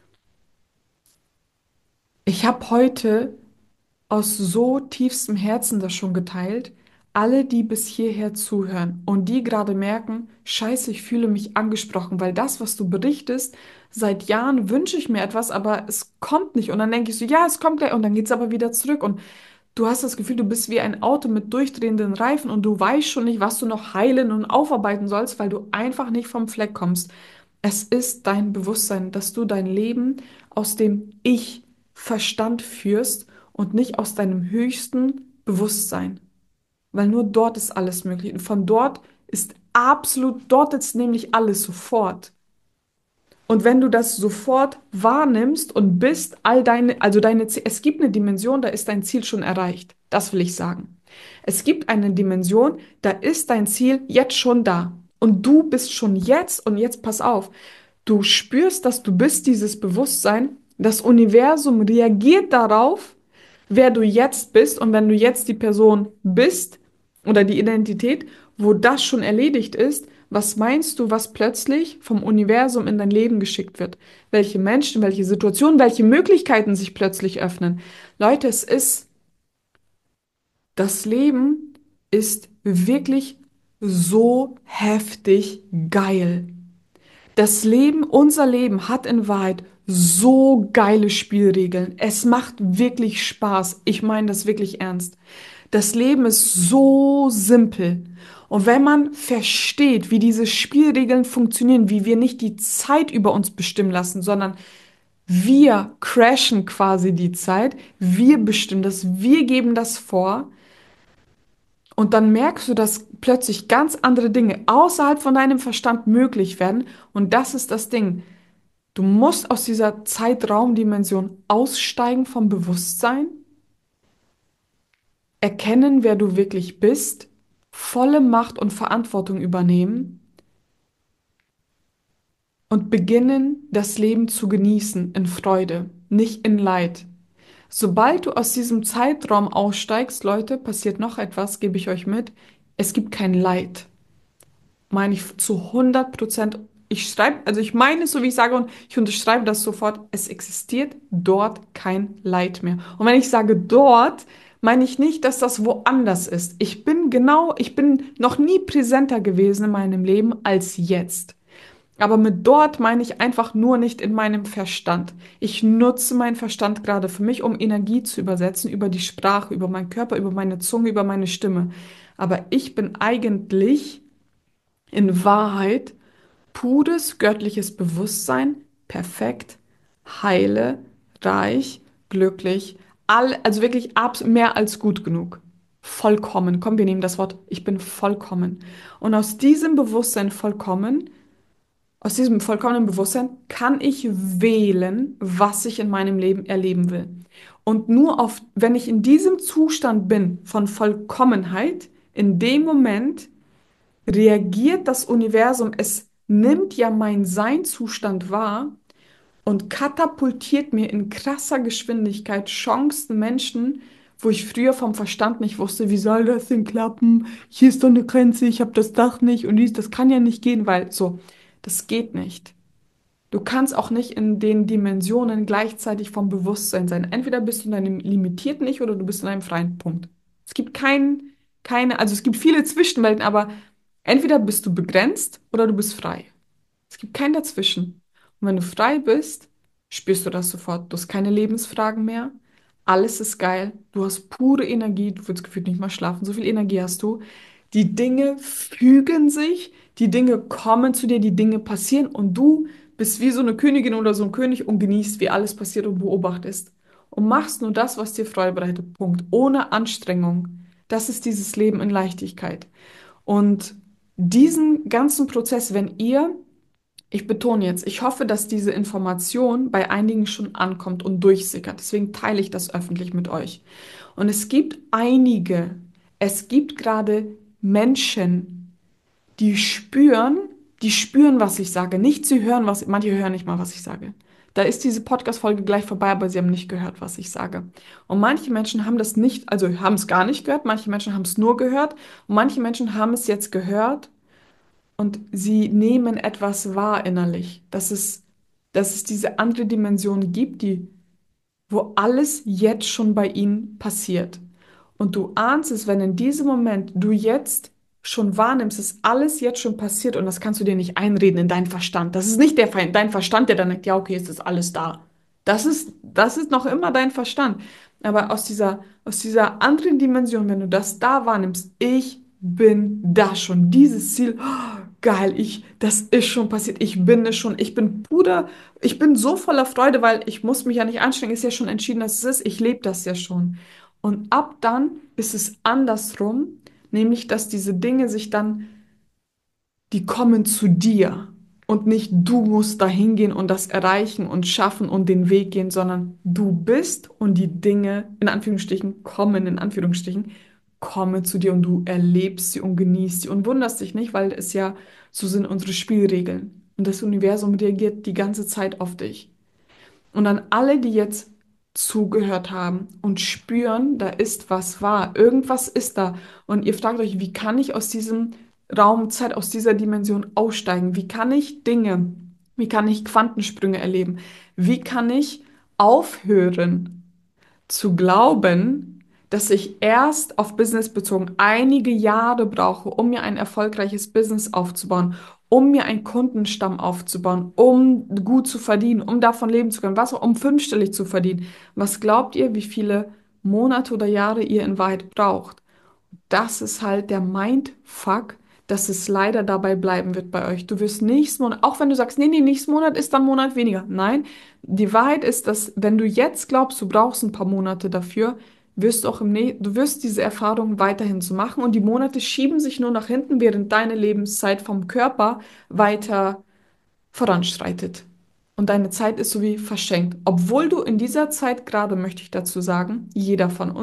Ich habe heute aus so tiefstem Herzen das schon geteilt. Alle, die bis hierher zuhören und die gerade merken, Scheiße, ich fühle mich angesprochen, weil das, was du berichtest, seit Jahren wünsche ich mir etwas, aber es kommt nicht. Und dann denke ich so, ja, es kommt gleich und dann geht es aber wieder zurück. Und du hast das Gefühl, du bist wie ein Auto mit durchdrehenden Reifen und du weißt schon nicht, was du noch heilen und aufarbeiten sollst, weil du einfach nicht vom Fleck kommst. Es ist dein Bewusstsein, dass du dein Leben aus dem Ich-Verstand führst und nicht aus deinem höchsten Bewusstsein. Weil nur dort ist alles möglich. Und von dort ist dort ist nämlich alles sofort. Und wenn du das sofort wahrnimmst und bist, es gibt eine Dimension, da ist dein Ziel schon erreicht. Das will ich sagen. Es gibt eine Dimension, da ist dein Ziel jetzt schon da. Und du bist schon jetzt, und jetzt pass auf, du spürst, dass du bist dieses Bewusstsein, das Universum reagiert darauf, wer du jetzt bist. Und wenn du jetzt die Person bist oder die Identität, wo das schon erledigt ist, was meinst du, was plötzlich vom Universum in dein Leben geschickt wird? Welche Menschen, welche Situationen, welche Möglichkeiten sich plötzlich öffnen? Leute, das Leben ist wirklich so heftig geil. Das Leben, unser Leben hat in Wahrheit so geile Spielregeln. Es macht wirklich Spaß. Ich meine das wirklich ernst. Das Leben ist so simpel. Und wenn man versteht, wie diese Spielregeln funktionieren, wie wir nicht die Zeit über uns bestimmen lassen, sondern wir crashen quasi die Zeit, wir bestimmen das, wir geben das vor, und dann merkst du, dass plötzlich ganz andere Dinge außerhalb von deinem Verstand möglich werden. Und das ist das Ding. Du musst aus dieser Zeitraumdimension aussteigen vom Bewusstsein, erkennen, wer du wirklich bist, volle Macht und Verantwortung übernehmen und beginnen, das Leben zu genießen in Freude, nicht in Leid. Sobald du aus diesem Zeitraum aussteigst, Leute, passiert noch etwas, gebe ich euch mit. Es gibt kein Leid. Meine ich zu 100%. Ich schreibe, also ich meine es so, wie ich sage, und ich unterschreibe das sofort. Es existiert dort kein Leid mehr. Und wenn ich sage dort, meine ich nicht, dass das woanders ist. Ich bin noch nie präsenter gewesen in meinem Leben als jetzt. Aber mit dort meine ich einfach nur nicht in meinem Verstand. Ich nutze meinen Verstand gerade für mich, um Energie zu übersetzen über die Sprache, über meinen Körper, über meine Zunge, über meine Stimme. Aber ich bin eigentlich in Wahrheit pures göttliches Bewusstsein, perfekt, heile, reich, glücklich, also wirklich mehr als gut genug. Vollkommen. Komm, wir nehmen das Wort, ich bin vollkommen. Und aus diesem vollkommenen Bewusstsein kann ich wählen, was ich in meinem Leben erleben will. Und wenn ich in diesem Zustand bin von Vollkommenheit, in dem Moment reagiert das Universum, es nimmt ja meinen Seinzustand wahr und katapultiert mir in krasser Geschwindigkeit Chancen, Menschen, wo ich früher vom Verstand nicht wusste, wie soll das denn klappen? Hier ist doch eine Grenze, ich habe das Dach nicht und das kann ja nicht gehen, weil so, das geht nicht. Du kannst auch nicht in den Dimensionen gleichzeitig vom Bewusstsein sein. Entweder bist du in einem limitierten Ich oder du bist in einem freien Punkt. Es gibt also es gibt viele Zwischenwelten, aber entweder bist du begrenzt oder du bist frei. Es gibt kein Dazwischen. Und wenn du frei bist, spürst du das sofort. Du hast keine Lebensfragen mehr. Alles ist geil. Du hast pure Energie. Du willst gefühlt nicht mal schlafen. So viel Energie hast du. Die Dinge fügen sich. Die Dinge kommen zu dir. Die Dinge passieren. Und du bist wie so eine Königin oder so ein König und genießt, wie alles passiert und beobachtest. Und machst nur das, was dir Freude bereitet. Punkt. Ohne Anstrengung. Das ist dieses Leben in Leichtigkeit. Und diesen ganzen Prozess, wenn ihr ich betone jetzt, ich hoffe, dass diese Information bei einigen schon ankommt und durchsickert. Deswegen teile ich das öffentlich mit euch. Und es gibt gerade Menschen, die spüren, die spüren, was ich sage. Nicht sie hören, manche hören nicht mal, was ich sage. Da ist diese Podcast-Folge gleich vorbei, aber sie haben nicht gehört, was ich sage. Und manche Menschen haben das nicht, also haben es gar nicht gehört, manche Menschen haben es nur gehört und manche Menschen haben es jetzt gehört und sie nehmen etwas wahr innerlich, dass es diese andere Dimension gibt, wo alles jetzt schon bei ihnen passiert. Und du ahnst es, wenn in diesem Moment du jetzt schon wahrnimmst, dass alles jetzt schon passiert und das kannst du dir nicht einreden in deinen Verstand. Das ist nicht dein Verstand, der dann denkt, ja, okay, ist das alles da. Das ist noch immer dein Verstand. Aber aus dieser anderen Dimension, wenn du das da wahrnimmst, ich bin da schon, dieses Ziel, oh, geil, das ist schon passiert, ich bin es schon, ich bin so voller Freude, weil ich muss mich ja nicht anstrengen, ist ja schon entschieden, dass es ist, ich lebe das ja schon. Und ab dann ist es andersrum, nämlich, dass diese Dinge die kommen zu dir und nicht du musst dahin gehen und das erreichen und schaffen und den Weg gehen, sondern du bist und die Dinge, in Anführungsstrichen, kommen zu dir und du erlebst sie und genießt sie und wunderst dich nicht, weil es ja so sind unsere Spielregeln. Und das Universum reagiert die ganze Zeit auf dich. Und an alle, die jetzt zugehört haben und spüren, da ist was wahr, irgendwas ist da. Und ihr fragt euch, wie kann ich aus diesem Raum, Zeit, aus dieser Dimension aussteigen? Wie kann ich Quantensprünge erleben? Wie kann ich aufhören zu glauben, dass ich erst auf Business bezogen einige Jahre brauche, um mir ein erfolgreiches Business aufzubauen, um mir einen Kundenstamm aufzubauen, um gut zu verdienen, um davon leben zu können, um fünfstellig zu verdienen. Was glaubt ihr, wie viele Monate oder Jahre ihr in Wahrheit braucht? Das ist halt der Mindfuck, dass es leider dabei bleiben wird bei euch. Du wirst nächsten Monat, auch wenn du sagst, nee, nächsten Monat ist dann ein Monat weniger. Nein, die Wahrheit ist, dass wenn du jetzt glaubst, du brauchst ein paar Monate dafür, du wirst diese Erfahrung weiterhin zu machen und die Monate schieben sich nur nach hinten, während deine Lebenszeit vom Körper weiter voranschreitet. Und deine Zeit ist so wie verschenkt. Obwohl du in dieser Zeit gerade, möchte ich dazu sagen, jeder von uns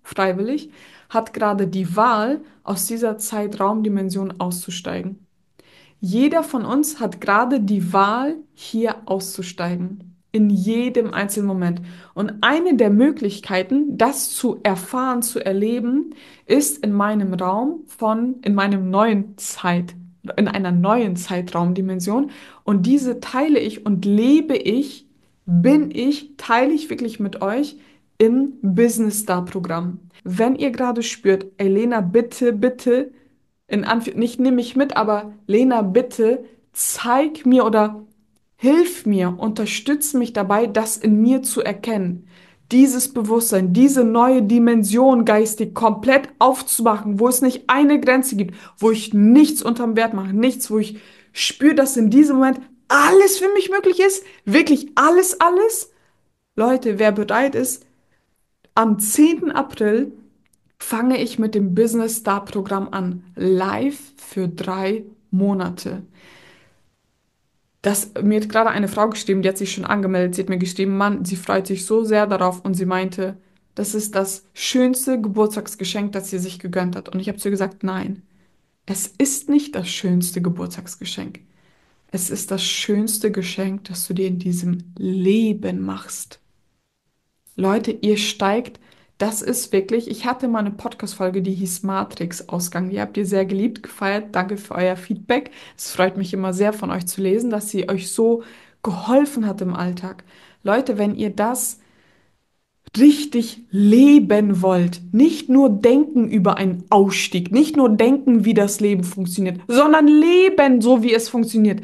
freiwillig, hat gerade die Wahl, aus dieser Zeitraumdimension auszusteigen. Jeder von uns hat gerade die Wahl, hier auszusteigen. In jedem einzelnen Moment. Und eine der Möglichkeiten, das zu erfahren, zu erleben, ist in meinem Raum in meinem neuen in einer neuen Zeitraumdimension. Und diese teile ich und lebe ich, teile ich wirklich mit euch im Business Star Programm. Wenn ihr gerade spürt, ey Lena, bitte, bitte, nicht nimm mich mit, aber Lena, bitte zeig mir oder hilf mir, unterstütze mich dabei, das in mir zu erkennen. Dieses Bewusstsein, diese neue Dimension geistig komplett aufzumachen, wo es nicht eine Grenze gibt, wo ich nichts unterm Wert mache, nichts, wo ich spüre, dass in diesem Moment alles für mich möglich ist, wirklich alles, alles. Leute, wer bereit ist, am 10. April fange ich mit dem Business Star Programm an, live für 3 Monate. Mir hat gerade eine Frau geschrieben, die hat sich schon angemeldet. Sie hat mir geschrieben, Mann, sie freut sich so sehr darauf und sie meinte, das ist das schönste Geburtstagsgeschenk, das sie sich gegönnt hat. Und ich habe zu ihr gesagt, nein, es ist nicht das schönste Geburtstagsgeschenk. Es ist das schönste Geschenk, das du dir in diesem Leben machst. Leute, ihr steigt. Das ist wirklich, ich hatte mal eine Podcast-Folge, die hieß Matrix-Ausgang. Die habt ihr sehr geliebt, gefeiert. Danke für euer Feedback. Es freut mich immer sehr von euch zu lesen, dass sie euch so geholfen hat im Alltag. Leute, wenn ihr das richtig leben wollt, nicht nur denken über einen Ausstieg, nicht nur denken, wie das Leben funktioniert, sondern leben, so wie es funktioniert.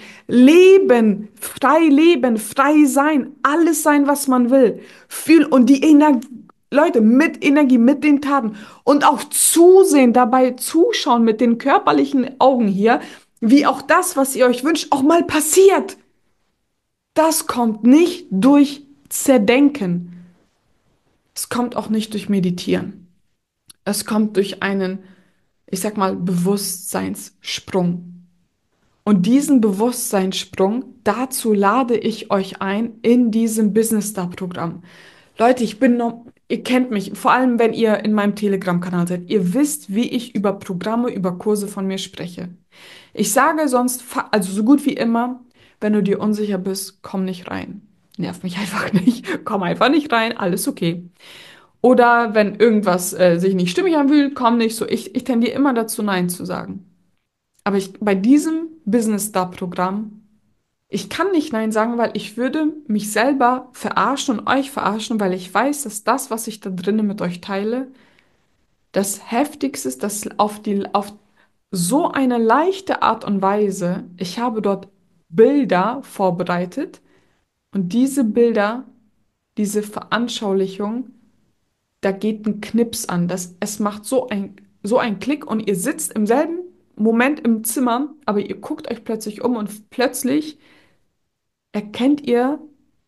Leben, frei sein, alles sein, was man will. Und die Energie, Leute, mit Energie, mit den Taten und auch zusehen, dabei zuschauen mit den körperlichen Augen hier, wie auch das, was ihr euch wünscht, auch mal passiert. Das kommt nicht durch Zerdenken. Es kommt auch nicht durch Meditieren. Es kommt durch einen, ich sag mal, Bewusstseinssprung. Und diesen Bewusstseinssprung, dazu lade ich euch ein in diesem Business Star Programm. Leute, ihr kennt mich, vor allem wenn ihr in meinem Telegram-Kanal seid. Ihr wisst, wie ich über Programme, über Kurse von mir spreche. Ich sage sonst, also so gut wie immer, wenn du dir unsicher bist, komm nicht rein. Nerv mich einfach nicht. Komm einfach nicht rein, alles okay. Oder wenn irgendwas sich nicht stimmig anfühlt, komm nicht so. Ich tendiere immer dazu, Nein zu sagen. Aber bei diesem Business Star Programm, ich kann nicht Nein sagen, weil ich würde mich selber verarschen und euch verarschen, weil ich weiß, dass das, was ich da drinnen mit euch teile, das Heftigste ist, dass auf so eine leichte Art und Weise, ich habe dort Bilder vorbereitet und diese Bilder, diese Veranschaulichung, da geht ein Knips an. Es macht so ein Klick und ihr sitzt im selben Moment im Zimmer, aber ihr guckt euch plötzlich um und plötzlich erkennt ihr,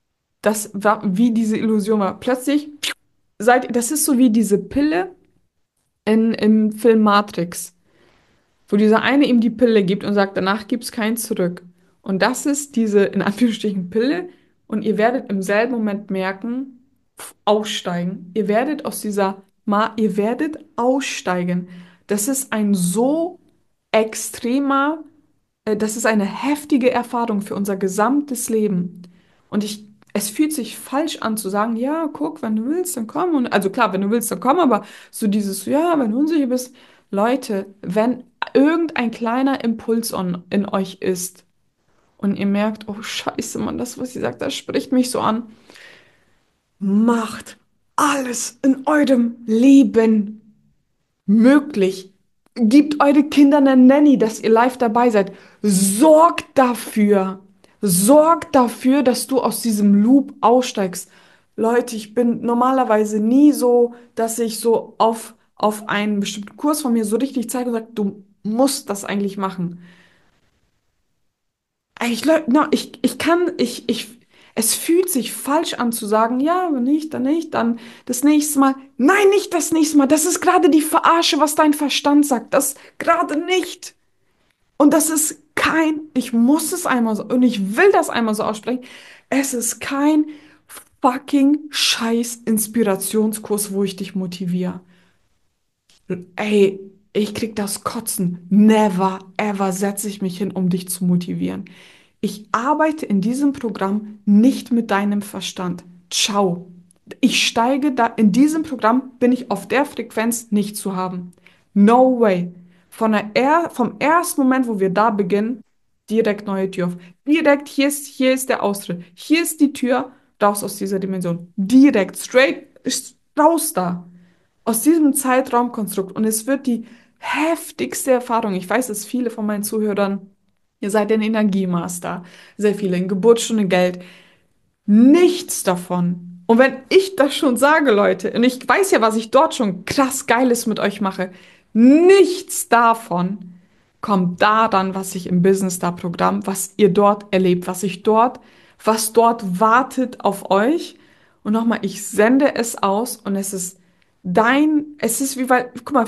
wie diese Illusion war. Plötzlich das ist so wie diese Pille im Film Matrix, wo dieser eine ihm die Pille gibt und sagt, danach gibt es kein Zurück. Und das ist diese, in Anführungsstrichen, Pille. Und ihr werdet im selben Moment merken, aussteigen. Ihr werdet aussteigen. Das ist ein so extremer, das ist eine heftige Erfahrung für unser gesamtes Leben. Und es fühlt sich falsch an zu sagen, ja, guck, wenn du willst, dann komm. Und, also klar, wenn du willst, dann komm, aber so dieses, ja, wenn du unsicher bist, Leute, wenn irgendein kleiner Impuls in euch ist und ihr merkt, oh Scheiße, Mann, das, was sie sagt, das spricht mich so an, macht alles in eurem Leben möglich. Gebt eure Kinder eine Nanny, dass ihr live dabei seid. Sorgt dafür, dass du aus diesem Loop aussteigst. Leute, ich bin normalerweise nie so, dass ich so auf einen bestimmten Kurs von mir so richtig zeige und sage, du musst das eigentlich machen. Eigentlich, no, es fühlt sich falsch an zu sagen, ja, wenn nicht, dann nicht, dann das nächste Mal. Nein, nicht das nächste Mal. Das ist gerade die Verarsche, was dein Verstand sagt. Das gerade nicht. Und das ist ich muss es einmal so, und ich will das einmal so aussprechen. Es ist kein fucking Scheiß Inspirationskurs, wo ich dich motiviere. Ey, ich krieg das Kotzen. Never, ever setze ich mich hin, um dich zu motivieren. Ich arbeite in diesem Programm nicht mit deinem Verstand. Ciao. Ich steige da, in diesem Programm bin ich auf der Frequenz nicht zu haben. No way. Vom ersten Moment, wo wir da beginnen, direkt neue Tür auf. Direkt, hier ist der Austritt. Hier ist die Tür, raus aus dieser Dimension. Direkt, straight, raus da aus diesem Zeitraumkonstrukt. Und es wird die heftigste Erfahrung. Ich weiß, dass viele von meinen Zuhörern, ihr seid ein Energiemaster, sehr viele in Geburtsstunde Geld. Nichts davon. Und wenn ich das schon sage, Leute, und ich weiß ja, was ich dort schon krass Geiles mit euch mache, nichts davon kommt daran, was ich im Business Star Programm, was ihr dort erlebt, was dort wartet auf euch. Und nochmal, ich sende es aus und es ist wie, weil, guck mal,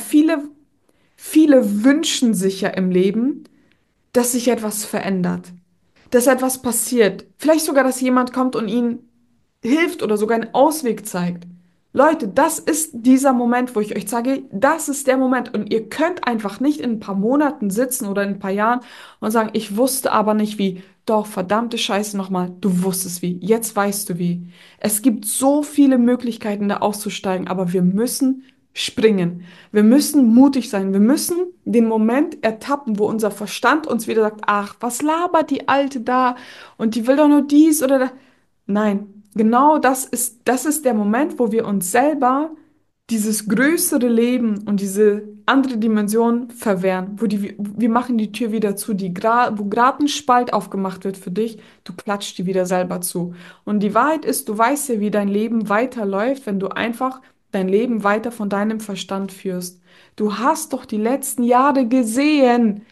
viele wünschen sich ja im Leben, dass sich etwas verändert, dass etwas passiert. Vielleicht sogar, dass jemand kommt und ihnen hilft oder sogar einen Ausweg zeigt. Leute, das ist dieser Moment, wo ich euch sage, das ist der Moment. Und ihr könnt einfach nicht in ein paar Monaten sitzen oder in ein paar Jahren und sagen, ich wusste aber nicht wie. Doch, verdammte Scheiße nochmal, du wusstest wie. Jetzt weißt du wie. Es gibt so viele Möglichkeiten, da auszusteigen, aber wir müssen springen. Wir müssen mutig sein. Wir müssen den Moment ertappen, wo unser Verstand uns wieder sagt, ach, was labert die Alte da? Und die will doch nur dies oder das. Nein, genau das ist der Moment, wo wir uns selber dieses größere Leben und diese andere Dimension verwehren, wir machen die Tür wieder zu, wo gerade ein Spalt aufgemacht wird für dich, du klatscht die wieder selber zu. Und die Wahrheit ist, du weißt ja, wie dein Leben weiterläuft, wenn du einfach dein Leben weiter von deinem Verstand führst. Du hast doch die letzten Jahre gesehen,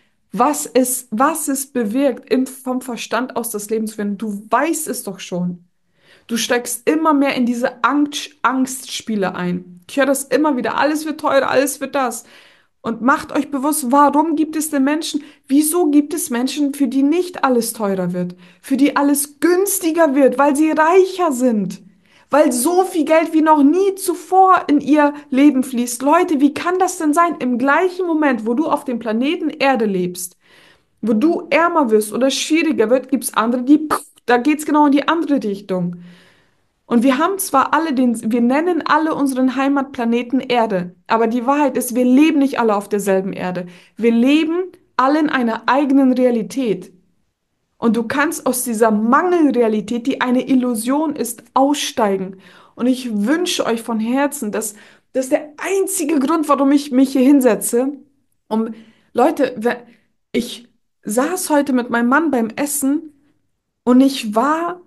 was es bewirkt, vom Verstand aus das Leben zu führen. Du weißt es doch schon. Du steigst immer mehr in diese Angstspiele ein. Ich höre das immer wieder. Alles wird teurer, alles wird das. Und macht euch bewusst, warum gibt es denn Menschen? Wieso gibt es Menschen, für die nicht alles teurer wird? Für die alles günstiger wird, weil sie reicher sind. Weil so viel Geld wie noch nie zuvor in ihr Leben fließt. Leute, wie kann das denn sein? Im gleichen Moment, wo du auf dem Planeten Erde lebst, wo du ärmer wirst oder schwieriger wird, gibt es andere, da geht es genau in die andere Richtung. Und wir haben zwar wir nennen alle unseren Heimatplaneten Erde, aber die Wahrheit ist, wir leben nicht alle auf derselben Erde. Wir leben alle in einer eigenen Realität. Und du kannst aus dieser Mangelrealität, die eine Illusion ist, aussteigen. Und ich wünsche euch von Herzen, das ist der einzige Grund, warum ich mich hier hinsetze. Um, Leute, ich saß heute mit meinem Mann beim Essen und ich war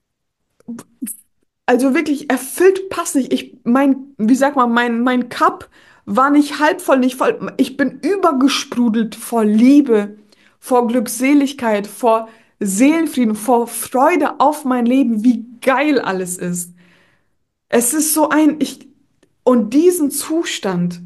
also wirklich erfüllt passt nicht. Wie sagt man, mein Cup war nicht halb voll, nicht voll. Ich bin übergesprudelt vor Liebe, vor Glückseligkeit, vor Seelenfrieden, vor Freude auf mein Leben, wie geil alles ist. Es ist und diesen Zustand,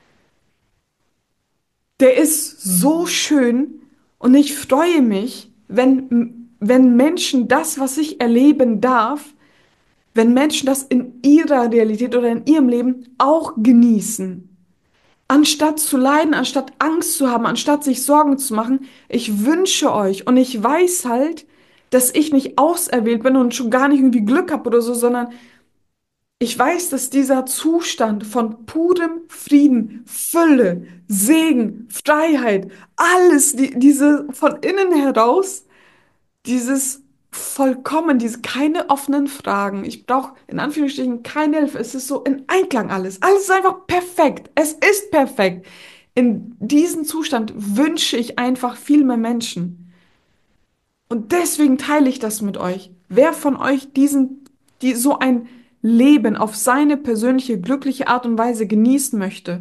der ist so schön und ich freue mich, wenn Menschen das, was ich erleben darf, wenn Menschen das in ihrer Realität oder in ihrem Leben auch genießen. Anstatt zu leiden, anstatt Angst zu haben, anstatt sich Sorgen zu machen, ich wünsche euch und ich weiß halt, dass ich nicht auserwählt bin und schon gar nicht irgendwie Glück habe oder so, sondern ich weiß, dass dieser Zustand von purem Frieden, Fülle, Segen, Freiheit, alles, diese von innen heraus, dieses vollkommen, diese keine offenen Fragen. Ich brauche in Anführungsstrichen keine Hilfe. Es ist so in Einklang alles. Alles ist einfach perfekt. Es ist perfekt. In diesem Zustand wünsche ich einfach viel mehr Menschen. Und deswegen teile ich das mit euch. Wer von euch so ein Leben auf seine persönliche, glückliche Art und Weise genießen möchte,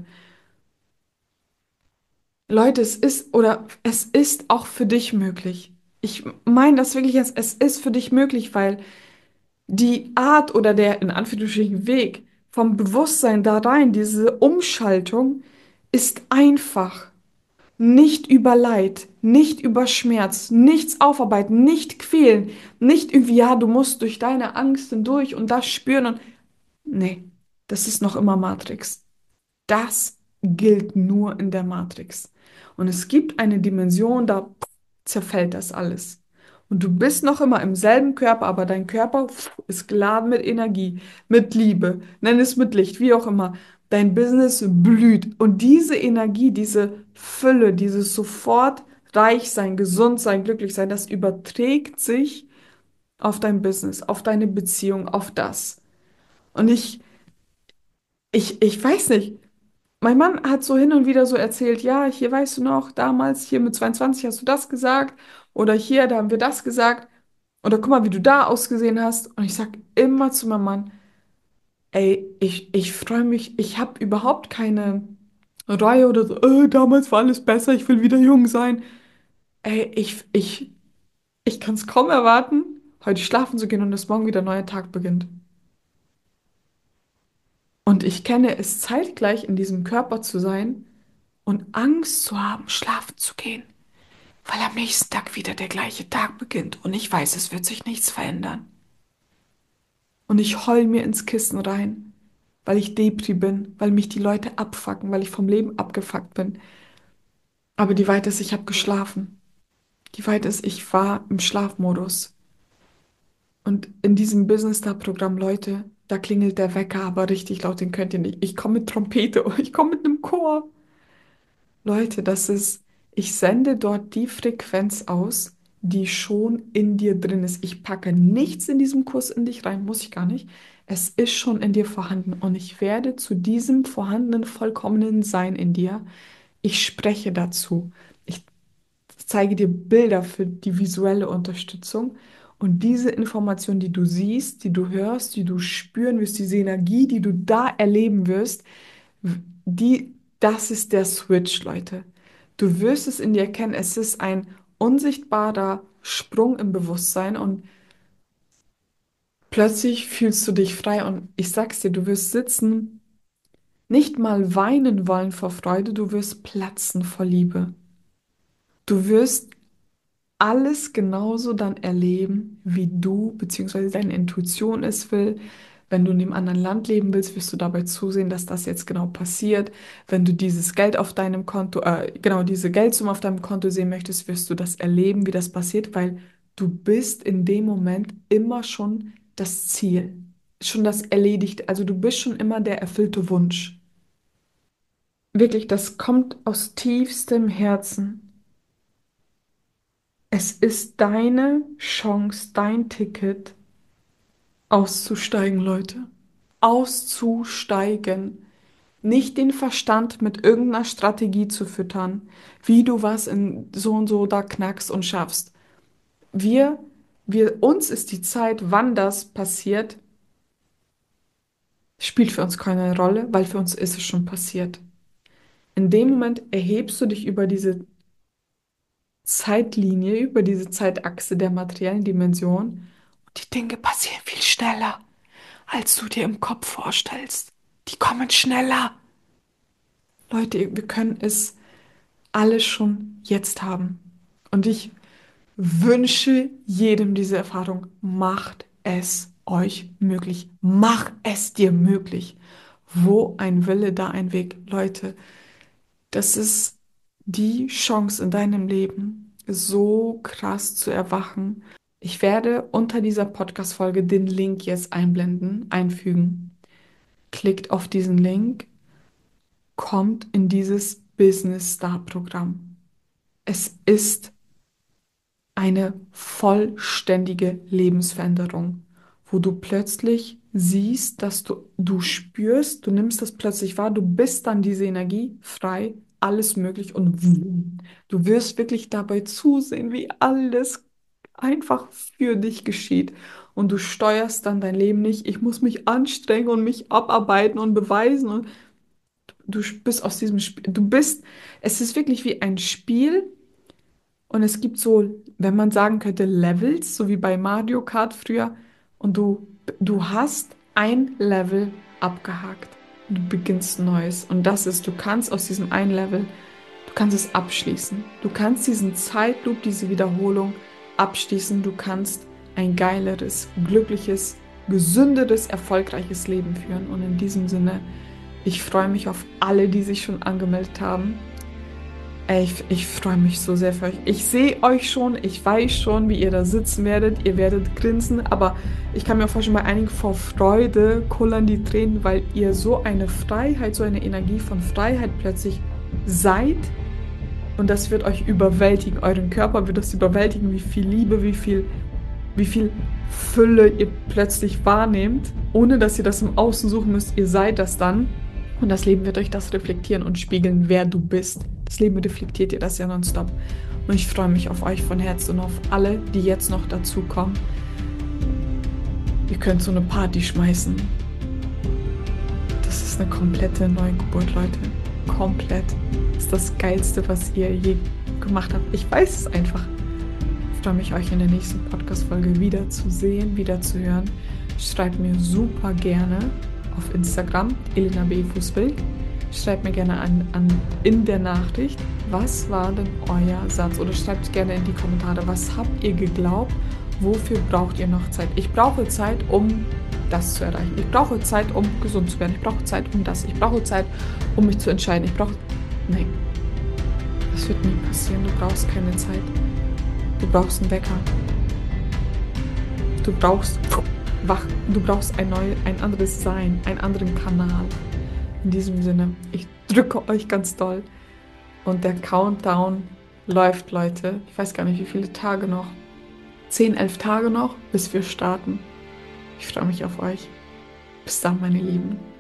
Leute, es ist auch für dich möglich. Ich meine das wirklich jetzt, es ist für dich möglich, weil die Art oder der in Anführungsstrichen Weg vom Bewusstsein da rein, diese Umschaltung, ist einfach. Nicht über Leid, nicht über Schmerz, nichts aufarbeiten, nicht quälen, nicht irgendwie, ja, du musst durch deine Angst hindurch und das spüren und nee, das ist noch immer Matrix. Das gilt nur in der Matrix. Und es gibt eine Dimension, da zerfällt das alles. Und du bist noch immer im selben Körper, aber dein Körper ist geladen mit Energie, mit Liebe, nenn es mit Licht, wie auch immer. Dein Business blüht. Und diese Energie, diese Fülle, dieses sofort reich sein, gesund sein, glücklich sein, das überträgt sich auf dein Business, auf deine Beziehung, auf das. Und ich weiß nicht. Mein Mann hat so hin und wieder so erzählt, ja, hier weißt du noch, damals hier mit 22 hast du das gesagt oder hier, da haben wir das gesagt oder guck mal, wie du da ausgesehen hast. Und ich sag immer zu meinem Mann, ey, ich freue mich, ich habe überhaupt keine Reue oder so, damals war alles besser, ich will wieder jung sein. Ey, ich kann es kaum erwarten, heute schlafen zu gehen und dass morgen wieder ein neuer Tag beginnt. Und ich kenne es zeitgleich in diesem Körper zu sein und Angst zu haben, schlafen zu gehen. Weil am nächsten Tag wieder der gleiche Tag beginnt und ich weiß, es wird sich nichts verändern. Und ich heul mir ins Kissen rein, weil ich Depri bin, weil mich die Leute abfacken, weil ich vom Leben abgefuckt bin. Aber die Wahrheit ist, ich habe geschlafen. Die Wahrheit ist, ich war im Schlafmodus. Und in diesem Business-Star-Programm, Leute, da klingelt der Wecker aber richtig laut, den könnt ihr nicht. Ich komme mit Trompete, ich komme mit einem Chor. Leute, ich sende dort die Frequenz aus, die schon in dir drin ist. Ich packe nichts in diesem Kurs in dich rein, muss ich gar nicht. Es ist schon in dir vorhanden und ich werde zu diesem vorhandenen, vollkommenen Sein in dir. Ich spreche dazu. Ich zeige dir Bilder für die visuelle Unterstützung. Und diese Information, die du siehst, die du hörst, die du spüren wirst, diese Energie, die du da erleben wirst, die, das ist der Switch, Leute. Du wirst es in dir erkennen, es ist ein unsichtbarer Sprung im Bewusstsein und plötzlich fühlst du dich frei und ich sag's dir, du wirst sitzen, nicht mal weinen wollen vor Freude, du wirst platzen vor Liebe. Du wirst alles genauso dann erleben, wie du bzw. deine Intuition es will. Wenn du in einem anderen Land leben willst, wirst du dabei zusehen, dass das jetzt genau passiert. Wenn du dieses Geld auf deinem Konto, genau diese Geldsumme auf deinem Konto sehen möchtest, wirst du das erleben, wie das passiert, weil du bist in dem Moment immer schon das Ziel, schon das Erledigte. Also du bist schon immer der erfüllte Wunsch. Wirklich, das kommt aus tiefstem Herzen. Es ist deine Chance, dein Ticket, auszusteigen, Leute. Auszusteigen. Nicht den Verstand mit irgendeiner Strategie zu füttern, wie du was in so und so da knackst und schaffst. Wir, uns ist die Zeit, wann das passiert, spielt für uns keine Rolle, weil für uns ist es schon passiert. In dem Moment erhebst du dich über diese Zeitlinie, über diese Zeitachse der materiellen Dimension und die Dinge passieren viel schneller, als du dir im Kopf vorstellst. Die kommen schneller. Leute, wir können es alle schon jetzt haben. Und ich wünsche jedem diese Erfahrung. Macht es euch möglich. Mach es dir möglich. Wo ein Wille, da ein Weg. Leute, das ist die Chance in deinem Leben, so krass zu erwachen. Ich werde unter dieser Podcast-Folge den Link jetzt einblenden, einfügen. Klickt auf diesen Link, kommt in dieses Business Star Programm. Es ist eine vollständige Lebensveränderung, wo du plötzlich siehst, dass du spürst, du nimmst das plötzlich wahr, du bist dann diese Energie frei, alles möglich und du wirst wirklich dabei zusehen, wie alles einfach für dich geschieht. Und du steuerst dann dein Leben nicht. Ich muss mich anstrengen und mich abarbeiten und beweisen. Und du bist aus diesem Spiel. Es ist wirklich wie ein Spiel. Und es gibt so, wenn man sagen könnte, Levels, so wie bei Mario Kart früher. Und du hast ein Level abgehakt. Du beginnst Neues. Und das ist, du kannst aus diesem einen Level, du kannst es abschließen. Du kannst diesen Zeitloop, diese Wiederholung abschließen. Du kannst ein geileres, glückliches, gesünderes, erfolgreiches Leben führen. Und in diesem Sinne, Ich freue mich auf alle, die sich schon angemeldet haben. Ey, ich freue mich so sehr für euch. Ich sehe euch schon, ich weiß schon, wie ihr da sitzen werdet. Ihr werdet grinsen, aber ich kann mir auch vorstellen, bei einigen vor Freude kullern die Tränen, weil ihr so eine Freiheit, so eine Energie von Freiheit plötzlich seid. Und das wird euch überwältigen. Euren Körper wird das überwältigen, wie viel Liebe, wie viel Fülle ihr plötzlich wahrnehmt, ohne dass ihr das im Außen suchen müsst. Ihr seid das dann. Und das Leben wird euch das reflektieren und spiegeln, wer du bist. Das Leben reflektiert dir das ja nonstop. Und ich freue mich auf euch von Herzen und auf alle, die jetzt noch dazukommen. Ihr könnt so eine Party schmeißen. Das ist eine komplette Neugeburt, Leute. Komplett. Das ist das Geilste, was ihr je gemacht habt. Ich weiß es einfach. Ich freue mich, euch in der nächsten Podcast-Folge wieder zu sehen, wieder zu hören. Schreibt mir super gerne auf Instagram, Elena B. Fußbild. Schreibt mir gerne in der Nachricht, was war denn euer Satz? Oder schreibt gerne in die Kommentare, was habt ihr geglaubt? Wofür braucht ihr noch Zeit? Ich brauche Zeit, um das zu erreichen. Ich brauche Zeit, um gesund zu werden. Ich brauche Zeit, um das. Ich brauche Zeit, um mich zu entscheiden. Nein, das wird nie passieren. Du brauchst keine Zeit. Du brauchst einen Wecker. Du brauchst ein anderes Sein, einen anderen Kanal. In diesem Sinne, ich drücke euch ganz doll. Und der Countdown läuft, Leute. Ich weiß gar nicht, wie viele Tage noch. 10, 11 Tage noch, bis wir starten. Ich freue mich auf euch. Bis dann, meine Lieben.